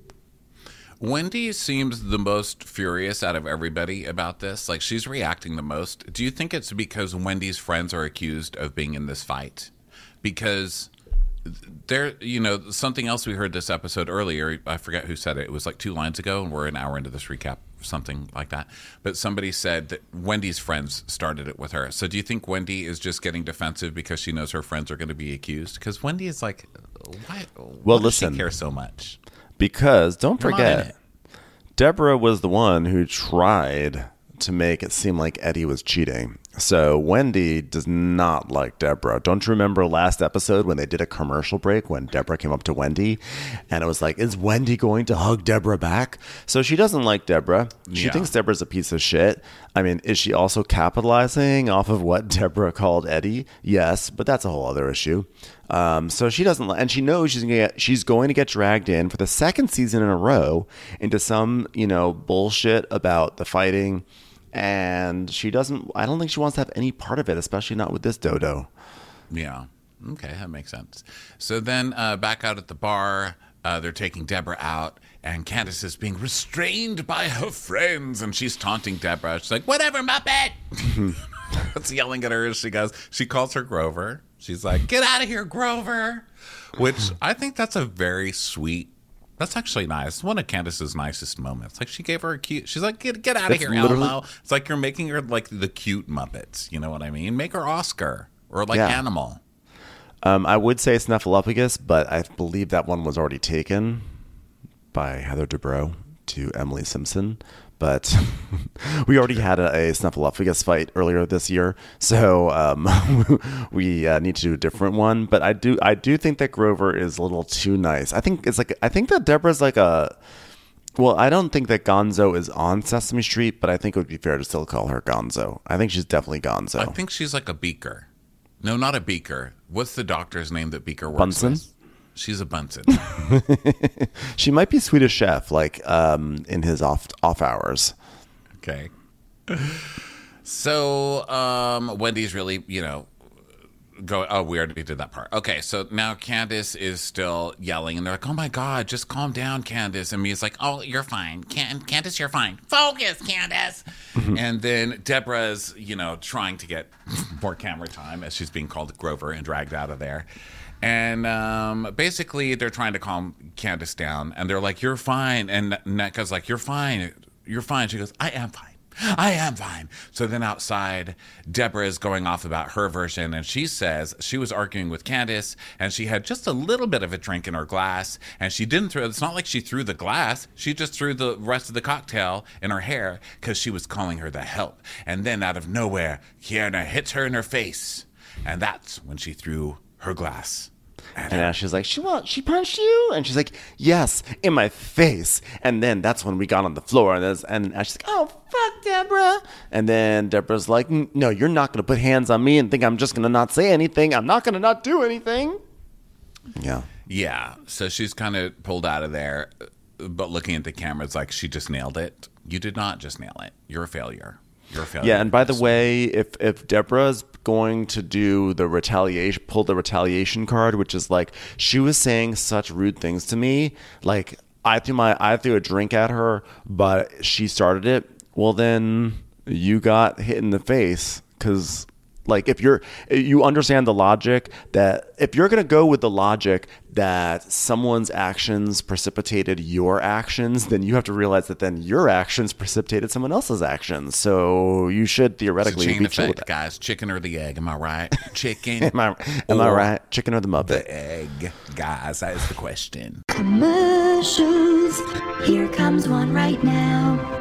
Wendy seems the most furious out of everybody about this. Like, she's reacting the most. Do you think it's because Wendy's friends are accused of being in this fight? Because there, you know, something else we heard this episode earlier, I forget who said it. It was like two lines ago, and we're an hour into this recap, something like that. But somebody said that Wendy's friends started it with her. So do you think Wendy is just getting defensive because she knows her friends are going to be accused? Because Wendy is like, why, Well, why does listen. she care so much? Because don't You're not in forget, it. Deborah was the one who tried to make it seem like Eddie was cheating. So Wendy does not like Deborah. Don't you remember last episode when they did a commercial break when Deborah came up to Wendy and it was like, is Wendy going to hug Deborah back? So she doesn't like Deborah. She Yeah. thinks Deborah's a piece of shit. I mean, is she also capitalizing off of what Deborah called Eddie? Yes, but that's a whole other issue. Um, so she doesn't, li- and she knows she's gonna get, she's going to get dragged in for the second season in a row into some, you know, bullshit about the fighting. And she doesn't, I don't think she wants to have any part of it, especially not with this dodo. Yeah. Okay, that makes sense. So then uh, back out at the bar, uh, they're taking Deborah out, and Candace is being restrained by her friends, and she's taunting Deborah. She's like, whatever, Muppet! That's yelling at her as she goes. She calls her Grover. She's like, get out of here, Grover! Which I think that's a very sweet, that's actually nice. One of Candace's nicest moments. Like, she gave her a cute, she's like, get, get out of That's here, literally- Elmo. It's like you're making her like the cute Muppets. You know what I mean? Make her Oscar or like Yeah. Animal. Um, I would say Snuffleupagus, but I believe that one was already taken by Heather Dubrow to Emily Simpson. But we already had a, a Snuffleupagus fight earlier this year, so um, we uh, need to do a different one. But I do, I do think that Grover is a little too nice. I think it's like, I think that Deborah's like a. Well, I don't think that Gonzo is on Sesame Street, but I think it would be fair to still call her Gonzo. I think she's definitely Gonzo. I think she's like a Beaker. No, not a Beaker. What's the doctor's name that Beaker works Bunsen? with? She's a Bunsen. She might be Swedish Chef, like um, in his off off hours. Okay. So um, Wendy's really, you know, go. Oh, we already did that part. Okay, so now Candace is still yelling, and they're like, "Oh my God, just calm down, Candace." And Mia's like, "Oh, you're fine, Can- Candace, you're fine. Focus, Candace." And then Deborah's, you know, trying to get more camera time as she's being called Grover and dragged out of there. And um, basically, they're trying to calm Candace down, and they're like, "You're fine." And Nneka's like, "You're fine. You're fine." She goes, "I am fine. I am fine." So then outside, Deborah is going off about her version, and she says she was arguing with Candace, and she had just a little bit of a drink in her glass, and she didn't throw, it's not like she threw the glass, she just threw the rest of the cocktail in her hair because she was calling her the help. And then out of nowhere, Kierna hits her in her face, and that's when she threw her glass. And now she's like, she what? She punched you? And she's like, yes, in my face. And then that's when we got on the floor. And, there's, and she's like, oh, fuck, Deborah. And then Deborah's like, no, you're not going to put hands on me and think I'm just going to not say anything. I'm not going to not do anything. Yeah. Yeah, so she's kind of pulled out of there, but looking at the camera, it's like she just nailed it. You did not just nail it. You're a failure. You're a failure. Yeah, and by the way, if if Deborah's going to do the retaliation, pull the retaliation card, which is like she was saying such rude things to me, like I threw my I threw a drink at her, but she started it. Well, then you got hit in the face because. Like if you're, you understand the logic that if you're going to go with the logic that someone's actions precipitated your actions, then you have to realize that then your actions precipitated someone else's actions. So you should theoretically it's a chain be chill with effect, that. guys. Chicken or the egg? Am I right? Chicken. Am I, am I or right? Chicken or the Muppet? The egg, guys. That is the question. Commercials. Here comes one right now.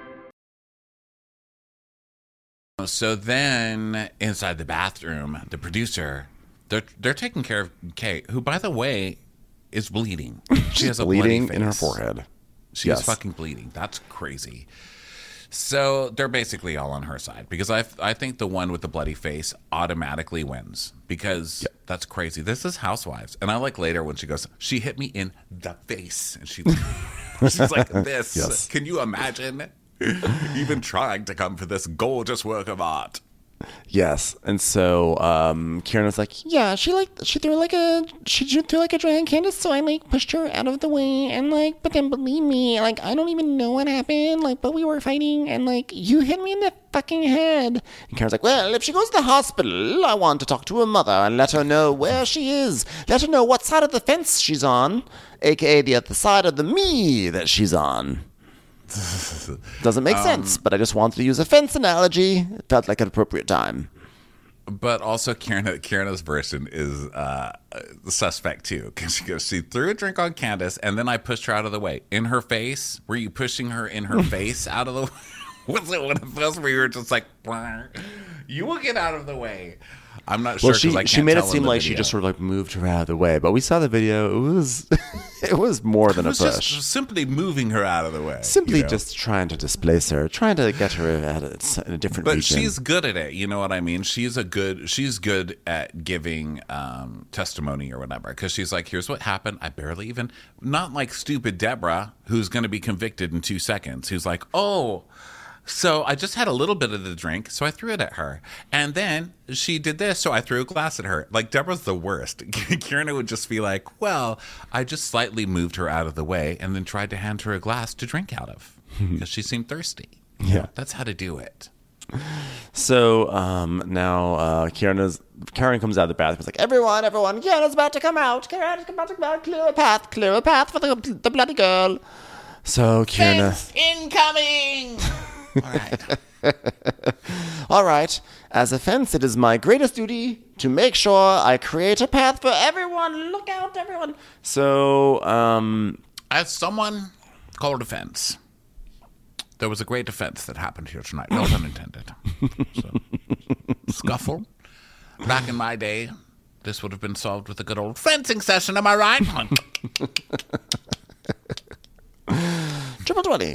So then, inside the bathroom, the producer, they're they're taking care of Kate, who, by the way, is bleeding. She She's has a bleeding bloody in her face. forehead. She's Yes. fucking bleeding. That's crazy. So they're basically all on her side because I I think the one with the bloody face automatically wins because Yep. that's crazy. This is Housewives, and I like later when she goes, she hit me in the face, and she she's like this. Yes. Can you imagine? Even trying to come for this gorgeous work of art. Yes, and so um, Kieran was like, "Yeah, she like she threw like a she threw like a dragon Candace, so I like pushed her out of the way, and like, but then believe me, like I don't even know what happened, like, but we were fighting, and like you hit me in the fucking head." And Kieran's like, "Well, if she goes to the hospital, I want to talk to her mother and let her know where she is, let her know what side of the fence she's on, aka the other side of the me that she's on." Doesn't make sense, but I just wanted to use a fence analogy. It felt like an appropriate time. But also, Kieran, Kieran's version is uh, suspect too, because she goes, she threw a drink on Candace, and then I pushed her out of the way. In her face? Were you pushing her in her face out of the way? Was it one of those where you were just like, you will get out of the way? I'm not sure. Well, she 'cause I she can't made it tell in seem the like she video. just sort of like moved her out of the way, but we saw the video. It was it was more than It a was push. just simply moving her out of the way. Simply you know? just trying to displace her, trying to get her at a, in a different But region. she's good at it. You know what I mean? She's a good. She's good at giving um, testimony or whatever. Because she's like, "Here's what happened. I barely even." Not like stupid Deborah, who's going to be convicted in two seconds. Who's like, "Oh, So I just had a little bit of the drink, so I threw it at her. And then she did this, so I threw a glass at her. Like, Deborah's the worst. Kierna would just be like, well, I just slightly moved her out of the way and then tried to hand her a glass to drink out of because she seemed thirsty. Yeah. That's how to do it. So um, now uh, Kieran's, Karen comes out of the bathroom. It's like, everyone, everyone, Kieran's about to come out. Kieran's about to come out. Clear a path, clear a path for the, the bloody girl. So Kierna... Fence incoming! All right. All right. As a fence, it is my greatest duty to make sure I create a path for everyone. Look out, everyone. So, um... As someone called a fence, there was a great offense that happened here tonight. No pun intended. So, scuffle. Back in my day, this would have been solved with a good old fencing session. Am I right? Triple twenty.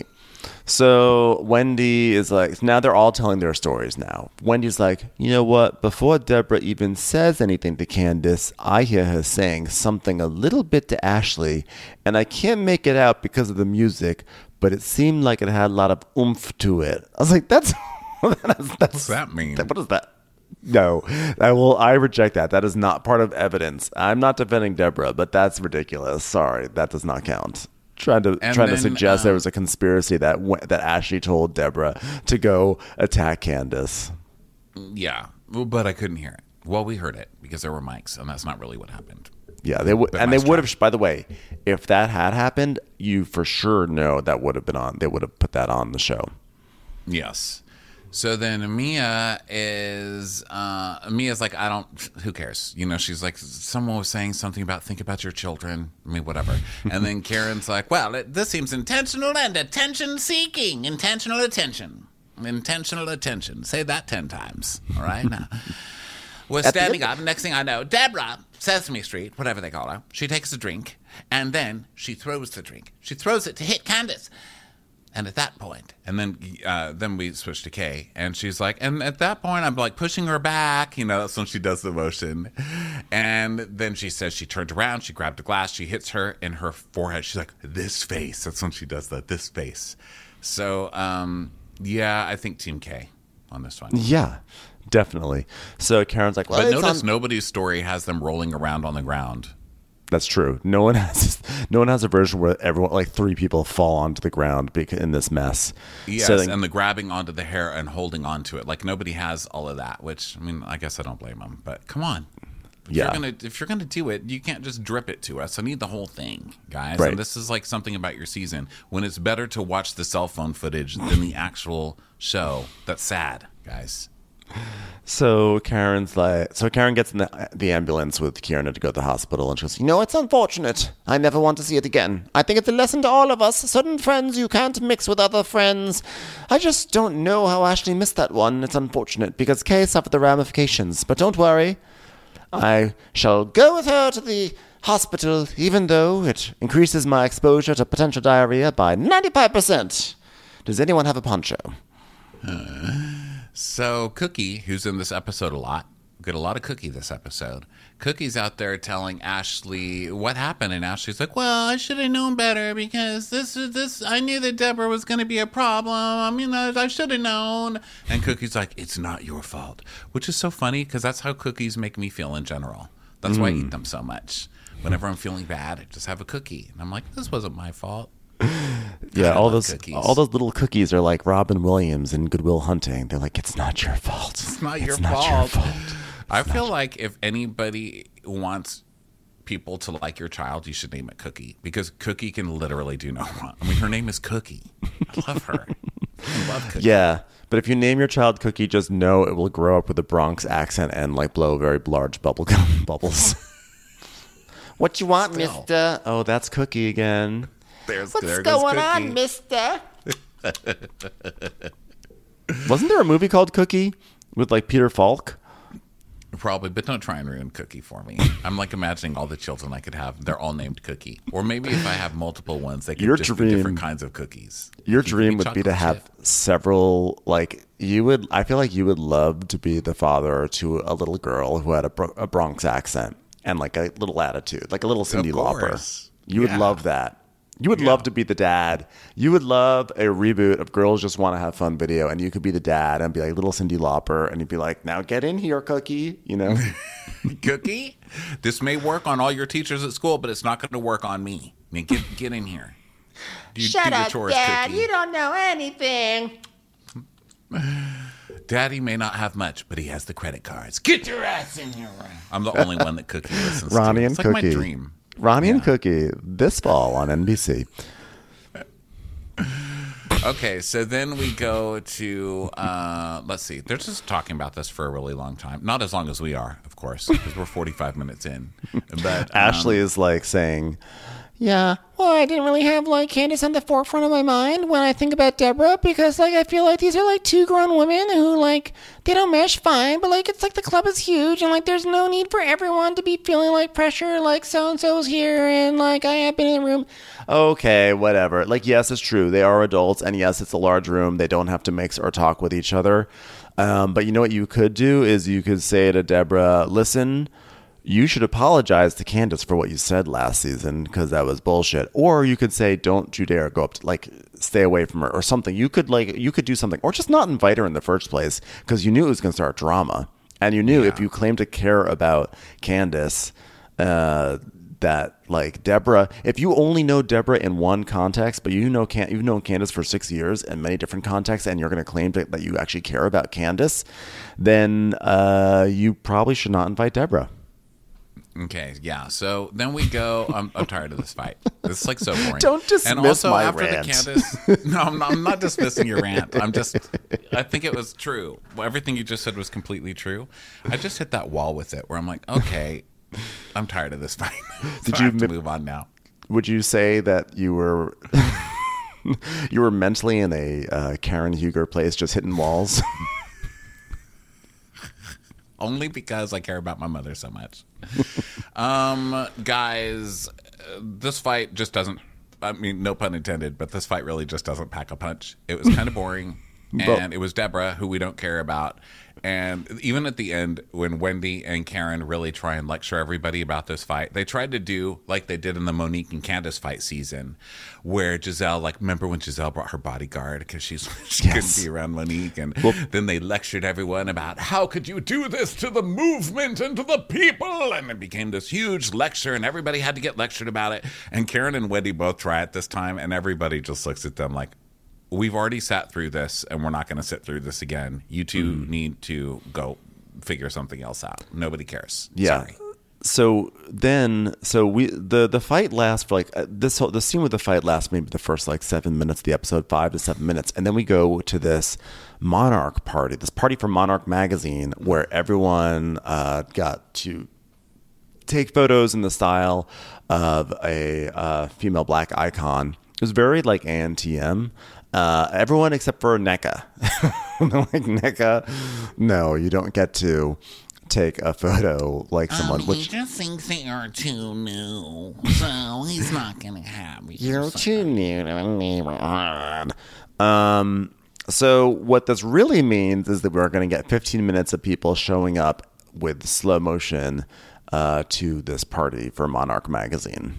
So Wendy is like, now they're all telling their stories now. Wendy's like, you know what? Before Deborah even says anything to Candace, I hear her saying something a little bit to Ashley, and I can't make it out because of the music, but it seemed like it had a lot of oomph to it. I was like, that's... that's, that's What's that mean? What is that? No, I will. I reject that. That is not part of evidence. I'm not defending Deborah, but that's ridiculous. Sorry, that does not count. Trying to And trying to then, suggest um, there was a conspiracy that went, that Ashley told Deborah to go attack Candace. Yeah, well, but I couldn't hear it. Well, we heard it because there were mics, and that's not really what happened. Yeah, they would, But and they nice would try. have. By the way, if that had happened, you for sure know that would have been on. They would have put that on the show. Yes. So then Mia is, uh, Mia's like, I don't, who cares? You know, she's like, someone was saying something about think about your children. I mean, whatever. And then Karen's like, well, it, this seems intentional and attention seeking. Intentional attention. Intentional attention. Say that ten times. All right? Now, we're standing up. Next thing I know, Deborah, Sesame Street, whatever they call her, she takes a drink and then she throws the drink. She throws it to hit Candace. And at that point, and then uh, then we switch to Kay, and she's like, and at that point, I'm like pushing her back, you know, that's when she does the motion. And then she says she turned around, she grabbed a glass, she hits her in her forehead. She's like, this face. That's when she does that, this face. So, um, yeah, I think Team K on this one. Yeah, definitely. So Karen's like, well, But it's notice on- nobody's story has them rolling around on the ground. That's true. No one has no one has a version where everyone, like three people, fall onto the ground bec- in this mess. Yes, So then- and the grabbing onto the hair and holding onto it. Like, nobody has all of that, which, I mean, I guess I don't blame them. But come on. If Yeah. You're gonna, if you're going to do it, you can't just drip it to us. I need the whole thing, guys. Right. And this is like something about your season. When it's better to watch the cell phone footage than the actual show. That's sad, guys. So Karen's like, so Karen gets in the, the ambulance with Kieran to go to the hospital, and she goes, you know, it's unfortunate. I never want to see it again. I think it's a lesson to all of us. Certain friends you can't mix with other friends. I just don't know how Ashley missed that one. It's unfortunate because Kay suffered the ramifications. But don't worry. I shall go with her to the hospital, even though it increases my exposure to potential diarrhea by ninety-five percent. Does anyone have a poncho? So Cookie, who's in this episode a lot, get a lot of Cookie this episode. Cookie's out there telling Ashley what happened, and Ashley's like, "Well, I should have known better because this is this. I knew that Deborah was going to be a problem. I mean, I, I should have known." And Cookie's like, "It's not your fault," which is so funny because that's how cookies make me feel in general. That's why I eat them so much. Whenever I'm feeling bad, I just have a cookie, and I'm like, "This wasn't my fault." Yeah, I all love those cookies. all those little cookies are like Robin Williams in Good Will Hunting. They're like, it's not your fault. It's not your not fault. Your fault. I feel like if anybody wants people to like your child, you should name it Cookie because Cookie can literally do no wrong. I mean, her name is Cookie. I love her. I love Cookie. Yeah, but if you name your child Cookie, just know it will grow up with a Bronx accent and like blow very large bubblegum bubbles. What you want, Still. mister? Oh, that's Cookie again. There's, What's there goes going Cookie. on, mister? Wasn't there a movie called Cookie with like Peter Falk? Probably, but don't try and ruin Cookie for me. I'm like imagining all the children I could have. They're all named Cookie. Or maybe if I have multiple ones, they could Your just dream- be different kinds of cookies. Your You could dream would be to chocolate have chip. several, like, you would, I feel like you would love to be the father to a little girl who had a, Bro- a Bronx accent and like a little attitude, like a little Cyndi Lauper. course. You would Yeah. love that. You would Yeah. love to be the dad. You would love a reboot of Girls Just Want to Have Fun video, and you could be the dad and be like little Cyndi Lauper, and you'd be like, now get in here, Cookie, you know? Cookie, this may work on all your teachers at school, but it's not going to work on me. I mean, get, get in here. Do, Shut do your up, chores, Dad. Cookie. You don't know anything. Daddy may not have much, but he has the credit cards. Get your ass in here, Ryan. I'm the only one that Cookie listens Ronnie to. and It's Cookie. like my dream. Ronnie Yeah. and Cookie this fall on N B C. Okay, so then we go to, uh, let's see, they're just talking about this for a really long time. Not as long as we are, of course, because we're forty-five minutes in. But um, Ashley is like saying, Yeah. Well, I didn't really have like Candace on the forefront of my mind when I think about Deborah because like I feel like these are like two grown women who like they don't mesh fine, but like it's like the club is huge and like there's no need for everyone to be feeling like pressure like so and so's here and like I have been in the room. okay, whatever. Like, yes, it's true. They are adults, and yes, it's a large room. They don't have to mix or talk with each other. Um, but you know what you could do is you could say to Deborah, listen, you should apologize to Candace for what you said last season because that was bullshit. Or you could say, don't you dare go up to, like, stay away from her or something. You could, like, you could do something. Or just not invite her in the first place because you knew it was going to start drama. And you knew if you claimed to care about Candace, uh, that, like, Deborah, if you only know Deborah in one context, but you know Can- you've known Candace for six years in many different contexts, and you're going to claim to, that you actually care about Candace, then uh, you probably should not invite Deborah. Okay, yeah. So then we go. I'm, I'm tired of this fight. It's like so boring. Don't dismiss And also my after rant. the Candace, no, I'm not, I'm not dismissing your rant. I'm just. I think it was true. Everything you just said was completely true. I just hit that wall with it where I'm like, okay, I'm tired of this fight. So Did I you have to mi- move on now? Would you say that you were you were mentally in a uh, Karen Huger place, just hitting walls? Only because I care about my mother so much. um, guys, uh, this fight just doesn't, I mean, no pun intended, but this fight really just doesn't pack a punch. It was kind of boring. And it was Deborah, who we don't care about. And even at the end, when Wendy and Karen really try and lecture everybody about this fight, they tried to do like they did in the Monique and Candace fight season, where Giselle, like, remember when Giselle brought her bodyguard because she's she Yes. couldn't be around Monique, and then they lectured everyone about how could you do this to the movement and to the people, and it became this huge lecture, and everybody had to get lectured about it. And Karen and Wendy both try it this time, and everybody just looks at them like, we've already sat through this and we're not going to sit through this again. You two Mm. need to go figure something else out. Nobody cares. Yeah. Sorry. So then, so we the the fight lasts for like uh, this whole the scene with the fight lasts maybe the first like seven minutes of the episode, five to seven minutes, and then we go to this Monarch party, this party for Monarch magazine, where everyone uh, got to take photos in the style of a uh, female black icon. It was very like A N T M. Uh, everyone except for NECA. They're like, NECA, no, you don't get to take a photo like someone. Um, which he just thinks that you're too new, so he's not gonna have you. You're too new to a neighborhood. Um, so what this really means is that we're going to get fifteen minutes of people showing up with slow motion uh, to this party for Monarch magazine.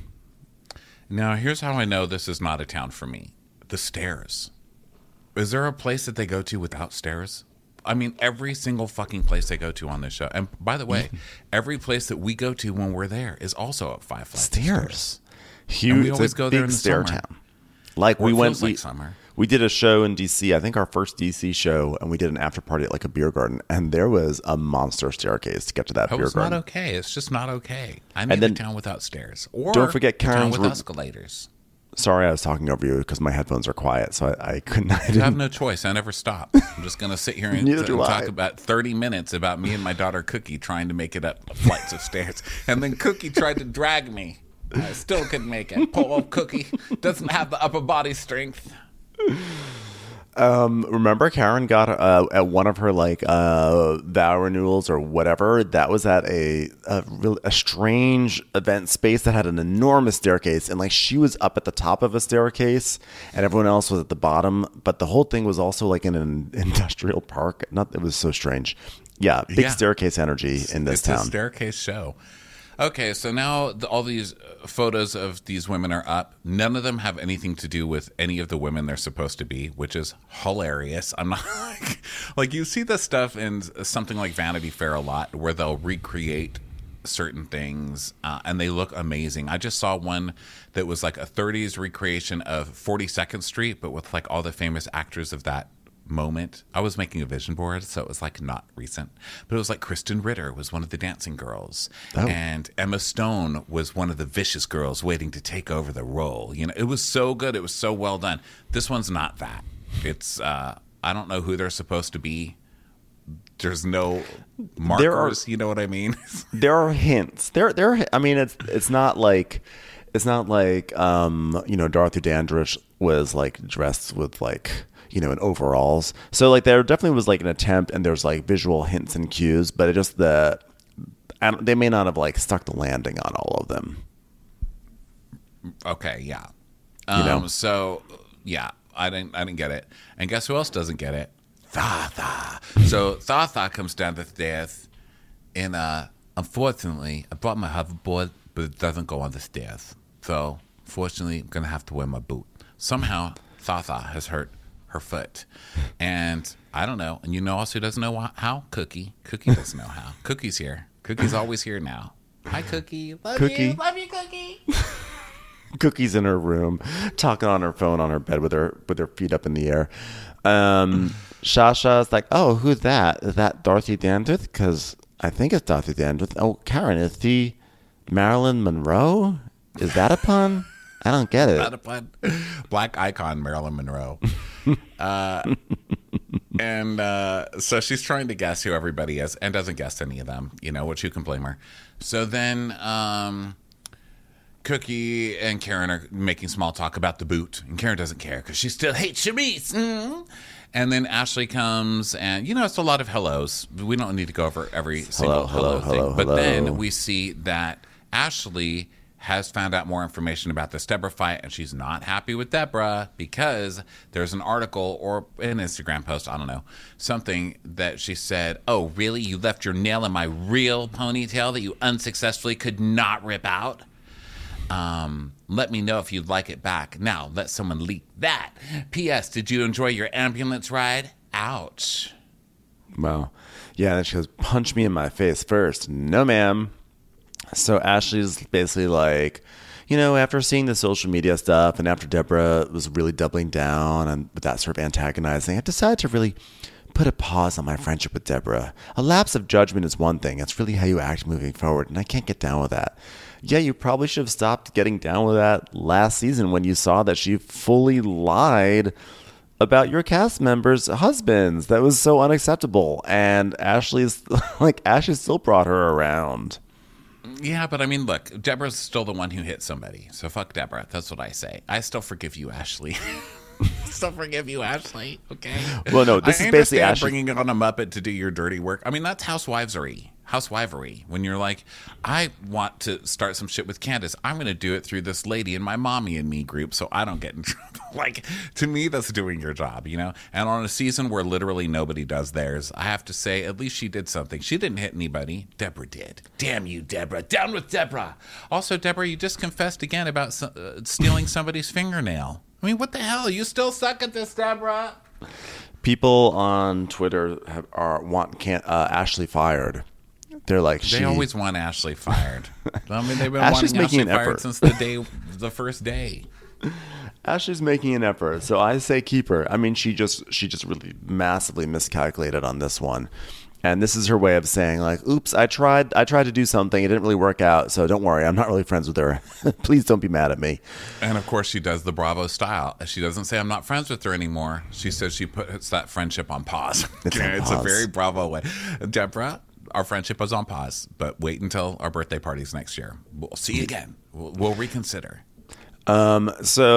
Now, here's how I know this is not a town for me. The stairs. Is there a place that they go to without stairs? I mean, every single fucking place they go to on this show. And by the way, every place that we go to when we're there is also up five flights of Stairs. And Huge. we always it's a go there big in the stair summer. town. Like Or we it went. feels We, like summer. we did a show in D C. I think our first D C show, and we did an after party at like a beer garden, and there was a monster staircase to get to that Oh, beer it's garden. not okay. It's just not okay. I need then- a town without stairs. Or Don't forget a town Karen's with re- escalators. Sorry, I was talking over you because my headphones are quiet, so I, I couldn't. I You didn't have no choice. I never stop. I'm just going to sit here and, Neither and do talk I. about thirty minutes about me and my daughter Cookie trying to make it up flights of stairs. And then Cookie tried to drag me. I still couldn't make it. Poor old Cookie doesn't have the upper body strength. Um, remember Karen got uh, at one of her like uh, vow renewals or whatever. That was at a a, real, a strange event space that had an enormous staircase, and like she was up at the top of a staircase, and everyone else was at the bottom. But the whole thing was also like in an industrial park. Not it was so strange. Yeah, big Yeah. staircase energy in this it's town. a staircase show. Okay, so now the, all these uh, photos of these women are up. None of them have anything to do with any of the women they're supposed to be, which is hilarious. I'm not like, like you see this stuff in something like Vanity Fair a lot, where they'll recreate certain things uh, and they look amazing. I just saw one that was like a thirties recreation of forty-second Street, but with like all the famous actors of that moment. I was making a vision board, so it was like not recent, but it was like Kristen Ritter was one of the dancing girls, oh. and Emma Stone was one of the vicious girls waiting to take over the role. You know, it was so good. It was so well done. This one's not that. It's uh, I don't know who they're supposed to be. There's no markers. There are, you know what I mean? There are hints. There, there. I mean, it's it's not like it's not like um, you know, Dorothy Dandridge was like dressed with like, you know, in overalls. So like there definitely was like an attempt, and there's like visual hints and cues, but it just the I don't, they may not have like stuck the landing on all of them. Okay, yeah. Um, you know, so yeah, I didn't I didn't get it. And guess who else doesn't get it? Tha-Tha. So Tha-Tha comes down the stairs, and uh, unfortunately, I brought my hoverboard, but it doesn't go on the stairs. So fortunately, I'm gonna have to wear my boot. Somehow, Tha-Tha has hurt her foot, and I don't know. And you know also who doesn't know how? Cookie. Cookie doesn't know how. Cookie's here. Cookie's always here now. Hi, Cookie. Love Cookie. you. Love you, Cookie. Cookie's in her room, talking on her phone on her bed with her with her feet up in the air. Um, Shasha's like, "Oh, who's that? Is that Dorothy Dandridge? Because I think it's Dorothy Dandridge. Oh, Karen, is the Marilyn Monroe? Is that a pun? I don't get it. Is that a pun? Black icon Marilyn Monroe." uh, and uh, so she's trying to guess who everybody is, and doesn't guess any of them. You know, which you can blame her. So then. Um, Cookie and Karen are making small talk about the boot, and Karen doesn't care because she still hates Charisse. Mm. And then Ashley comes, and you know it's a lot of hellos. We don't need to go over every single hello, hello, hello thing, hello, but hello. then we see that Ashley has found out more information about this Deborah fight, and she's not happy with Deborah because there's an article or an Instagram post, I don't know, something that she said, "Oh, really? You left your nail in my real ponytail that you unsuccessfully could not rip out? Um, let me know if you'd like it back. Now, let someone leak that. P S. Did you enjoy your ambulance ride? Ouch." Wow. Yeah, and she goes, "Punch me in my face first." No, ma'am. So Ashley's basically like, you know, after seeing the social media stuff and after Deborah was really doubling down and with that sort of antagonizing, I decided to really put a pause on my friendship with Deborah. A lapse of judgment is one thing. It's really how you act moving forward, and I can't get down with that. Yeah, you probably should have stopped getting down with that last season when you saw that she fully lied about your cast members' husbands. That was so unacceptable. And Ashley's like, Ashley still brought her around. Yeah, but I mean, look, Deborah's still the one who hit somebody. So fuck Deborah. That's what I say. I still forgive you, Ashley. Still forgive you, Ashley. Okay. Well, no, this I is basically understand Ashley bringing on a Muppet to do your dirty work. I mean, that's housewivery. Housewivery. When you're like, I want to start some shit with Candace. I'm going to do it through this lady in my mommy and me group, so I don't get in trouble. Like, to me, that's doing your job, you know. And on a season where literally nobody does theirs, I have to say, at least she did something. She didn't hit anybody. Deborah did. Damn you, Deborah. Down with Deborah. Also, Deborah, you just confessed again about so- uh, stealing somebody's fingernail. I mean, what the hell? You still suck at this, Deborah. People on Twitter have, are want can't, uh, Ashley fired. They're like, they she... always want Ashley fired. I mean, they've been Ashley's wanting making Ashley an fired effort. since the day, the first day. Ashley's making an effort, so I say keep her. I mean, she just she just really massively miscalculated on this one, and this is her way of saying like, "Oops, I tried I tried to do something, it didn't really work out, so don't worry, I'm not really friends with her. Please don't be mad at me." And of course, she does the Bravo style. She doesn't say I'm not friends with her anymore. She says she puts that friendship on pause. It's, on it's pause. a very Bravo way. Deborah, our friendship was on pause, but wait until our birthday parties next year. We'll see you again. We'll, we'll reconsider. Um,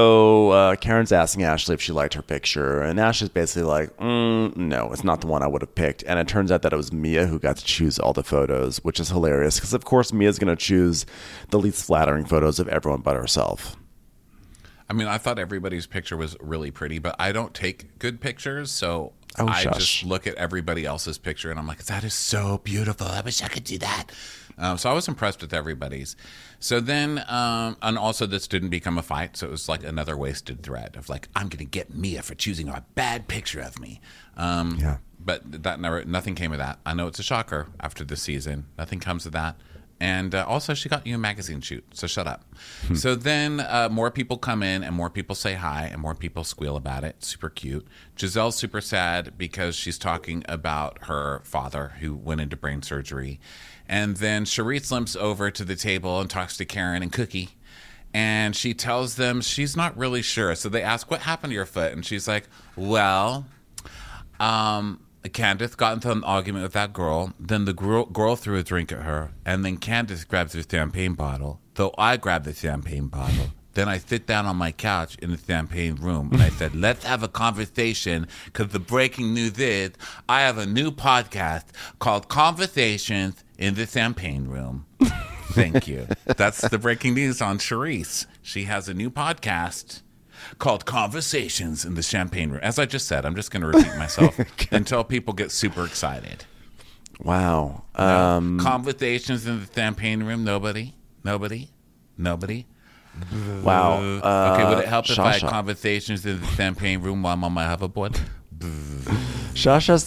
so uh, Karen's asking Ashley if she liked her picture, and Ashley's basically like, mm, no, it's not the one I would have picked. And it turns out that it was Mia who got to choose all the photos, which is hilarious because, of course, Mia's going to choose the least flattering photos of everyone but herself. I mean, I thought everybody's picture was really pretty, but I don't take good pictures, so Oh, I shush. just look at everybody else's picture and I'm like, that is so beautiful. I wish I could do that. Um, so I was impressed with everybody's. So then, um, and also this didn't become a fight. So it was like another wasted thread of like, I'm going to get Mia for choosing a bad picture of me. Um, Yeah. But that never, nothing came of that. I know it's a shocker after this season. Nothing comes of that. And uh, also, she got you a magazine shoot, so shut up. So then uh, more people come in and more people say hi and more people squeal about it. Super cute. Giselle's super sad because she's talking about her father who went into brain surgery. And then Charisse limps over to the table and talks to Karen and Cookie. And she tells them she's not really sure. So they ask, what happened to your foot? And she's like, well, um... Candace got into an argument with that girl. Then the girl, girl threw a drink at her. And then Candace grabs her champagne bottle. So I grabbed the champagne bottle. Then I sit down on my couch in the champagne room. And I said, let's have a conversation. Because the breaking news is I have a new podcast called Conversations in the Champagne Room. Thank you. That's the breaking news on Charisse. She has a new podcast called Conversations in the Champagne Room. As I just said, I'm just going to repeat myself until people get super excited. Wow. No. Um, Conversations in the Champagne Room. Nobody? Nobody? Nobody? wow. Uh, Okay, would it help if I had Shasha. conversations in the Champagne Room while I'm on my hoverboard? Shasha's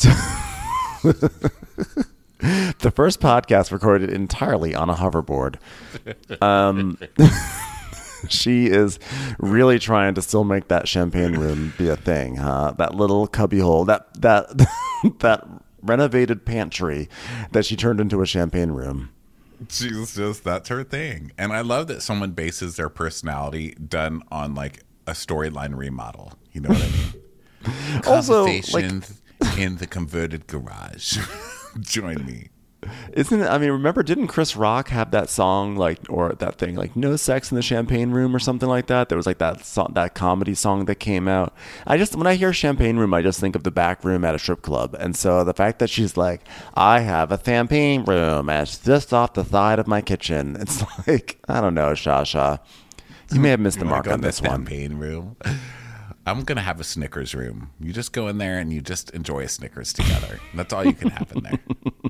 the first podcast recorded entirely on a hoverboard. Um, she is really trying to still make that champagne room be a thing, huh? That little cubby hole, that that that renovated pantry that she turned into a champagne room. She's just, that's her thing. And I love that someone bases their personality done on like a storyline remodel. You know what I mean? Also, Conversations in the converted garage. Join me. Isn't it? I mean, remember, didn't Chris Rock have that song like, or that thing like "No Sex in the Champagne Room" or something like that? There was like that song, that comedy song that came out. I just, when I hear champagne room, I just think of the back room at a strip club. And so the fact that she's like, I have a champagne room, and it's just off the side of my kitchen. It's like, I don't know, Shasha. You may have missed the You wanna mark go on in the this one. Champagne room. I'm going to have a Snickers room. You just go in there and you just enjoy a Snickers together. That's all you can have in there.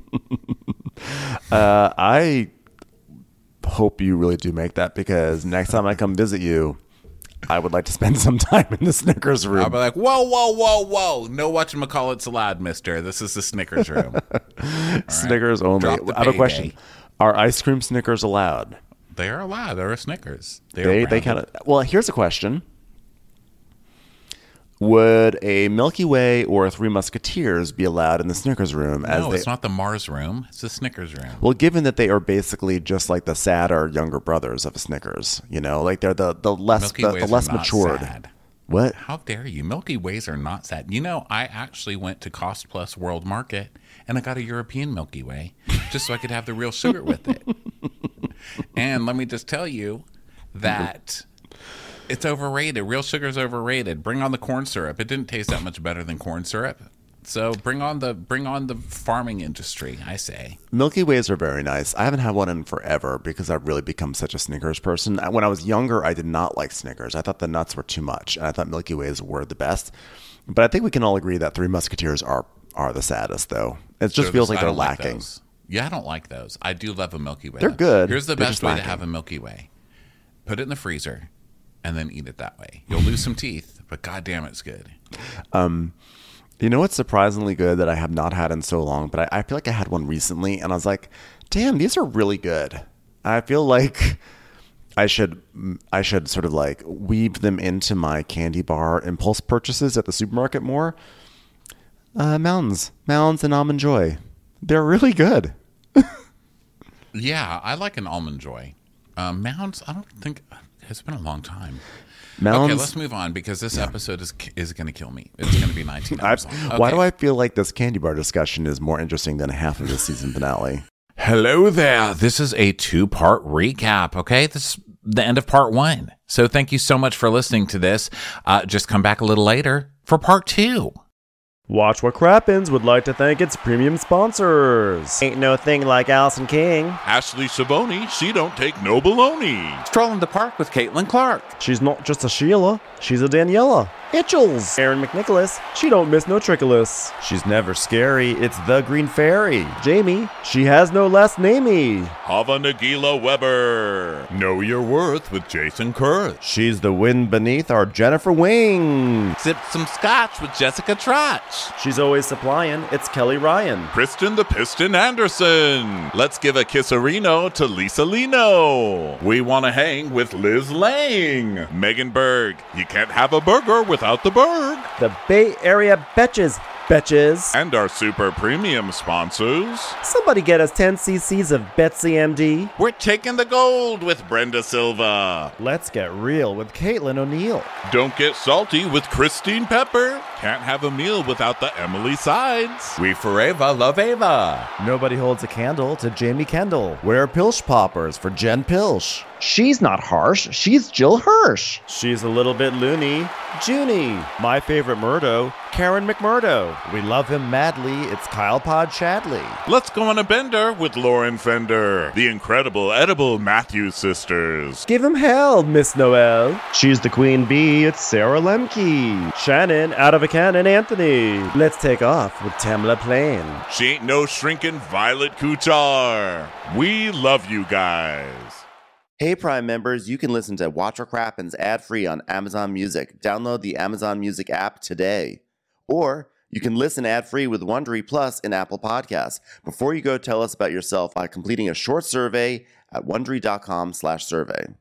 Uh, I hope you really do make that, because next time I come visit you, I would like to spend some time in the Snickers room. I'll be like, whoa, whoa, whoa, whoa. No whatchamacallit's allowed, mister. This is the Snickers room. Right? Snickers only. Drop the I have a payday. question. Are ice cream Snickers allowed? They are allowed. They're a Snickers. They They are they kind of. Well, here's a question. Would a Milky Way or a Three Musketeers be allowed in the Snickers room? As No, they, it's not the Mars room. It's the Snickers room. Well, given that they are basically just like the sadder younger brothers of a Snickers, you know, like they're the the less Milky the, Ways the are less not matured. sad. What? How dare you? Milky Ways are not sad. You know, I actually went to Cost Plus World Market and I got a European Milky Way just so I could have the real sugar with it. And let me just tell you that it's overrated. Real sugar's overrated. Bring on the corn syrup. It didn't taste that much better than corn syrup. So bring on the bring on the farming industry, I say. Milky Ways are very nice. I haven't had one in forever because I've really become such a Snickers person. When I was younger, I did not like Snickers. I thought the nuts were too much, and I thought Milky Ways were the best. But I think we can all agree that Three Musketeers are are the saddest, though. It just They're feels the- like I they're don't like lacking. those. Yeah, I don't like those. I do love a Milky Way. They're though. good. Here's the They're best just way to lacking. have a Milky Way. Put it in the freezer and then eat it that way. You'll lose some teeth, but goddamn, it's good. Um, you know what's surprisingly good that I have not had in so long, but I, I feel like I had one recently, and I was like, damn, these are really good. I feel like I should I should sort of like weave them into my candy bar impulse purchases at the supermarket more. Uh, Mountains. Mountains and Almond Joy. They're really good. Yeah, I like an Almond Joy. Um, Mounds, I don't think it's been a long time. Mounds. Okay, let's move on because this episode is is going to kill me. It's going to be nineteen I, hours long. Why Okay. do I feel like this candy bar discussion is more interesting than half of the season finale? Hello there. This is a two-part recap, okay? This is the end of part one. So thank you so much for listening to this. Uh, just come back a little later for part two. Watch What Crappens would like to thank its premium sponsors. Ain't no thing like Allison King. Ashley Savoni, she don't take no baloney. Stroll in the park with Caitlin Clark. She's not just a Sheila, she's a Daniela. Itchels. Aaron McNicholas, she don't miss no trickolas. She's never scary. It's the Green Fairy. Jamie, she has no last namey. Hava Nagila Weber. Know your worth with Jason Kurth. She's the wind beneath our Jennifer Wing. Sip some scotch with Jessica Trotch. She's always supplying. It's Kelly Ryan. Kristen the Piston Anderson. Let's give a kisserino to Lisa Lino. We want to hang with Liz Lang. Megan Berg. You can't have a burger without the Berg. The Bay Area Betches. Betches. And our super premium sponsors. Somebody get us ten cc's of Betsy M D. We're taking the gold with Brenda Silva. Let's get real with Caitlin O'Neill. Don't get salty with Christine Pepper. Can't have a meal without the Emily Sides. We forever love Ava. Nobody holds a candle to Jamie Kendall. We're Pilch Poppers for Jen Pilch. She's not harsh. She's Jill Hirsch. She's a little bit loony. Junie. My favorite Murdo, Karen McMurdo. We love him madly. It's Kyle Pod Chadley. Let's go on a bender with Lauren Fender. The incredible edible Matthews sisters. Give him hell, Miss Noel. She's the queen bee. It's Sarah Lemke. Shannon, out of a cannon, Anthony. Let's take off with Tamla Plain. She ain't no shrinking Violet Kuchar. We love you guys. Hey Prime members, you can listen to Watch What Crappens ad-free on Amazon Music. Download the Amazon Music app today. Or you can listen ad-free with Wondery Plus in Apple Podcasts. Before you go, tell us about yourself by completing a short survey at wondery.com slash survey.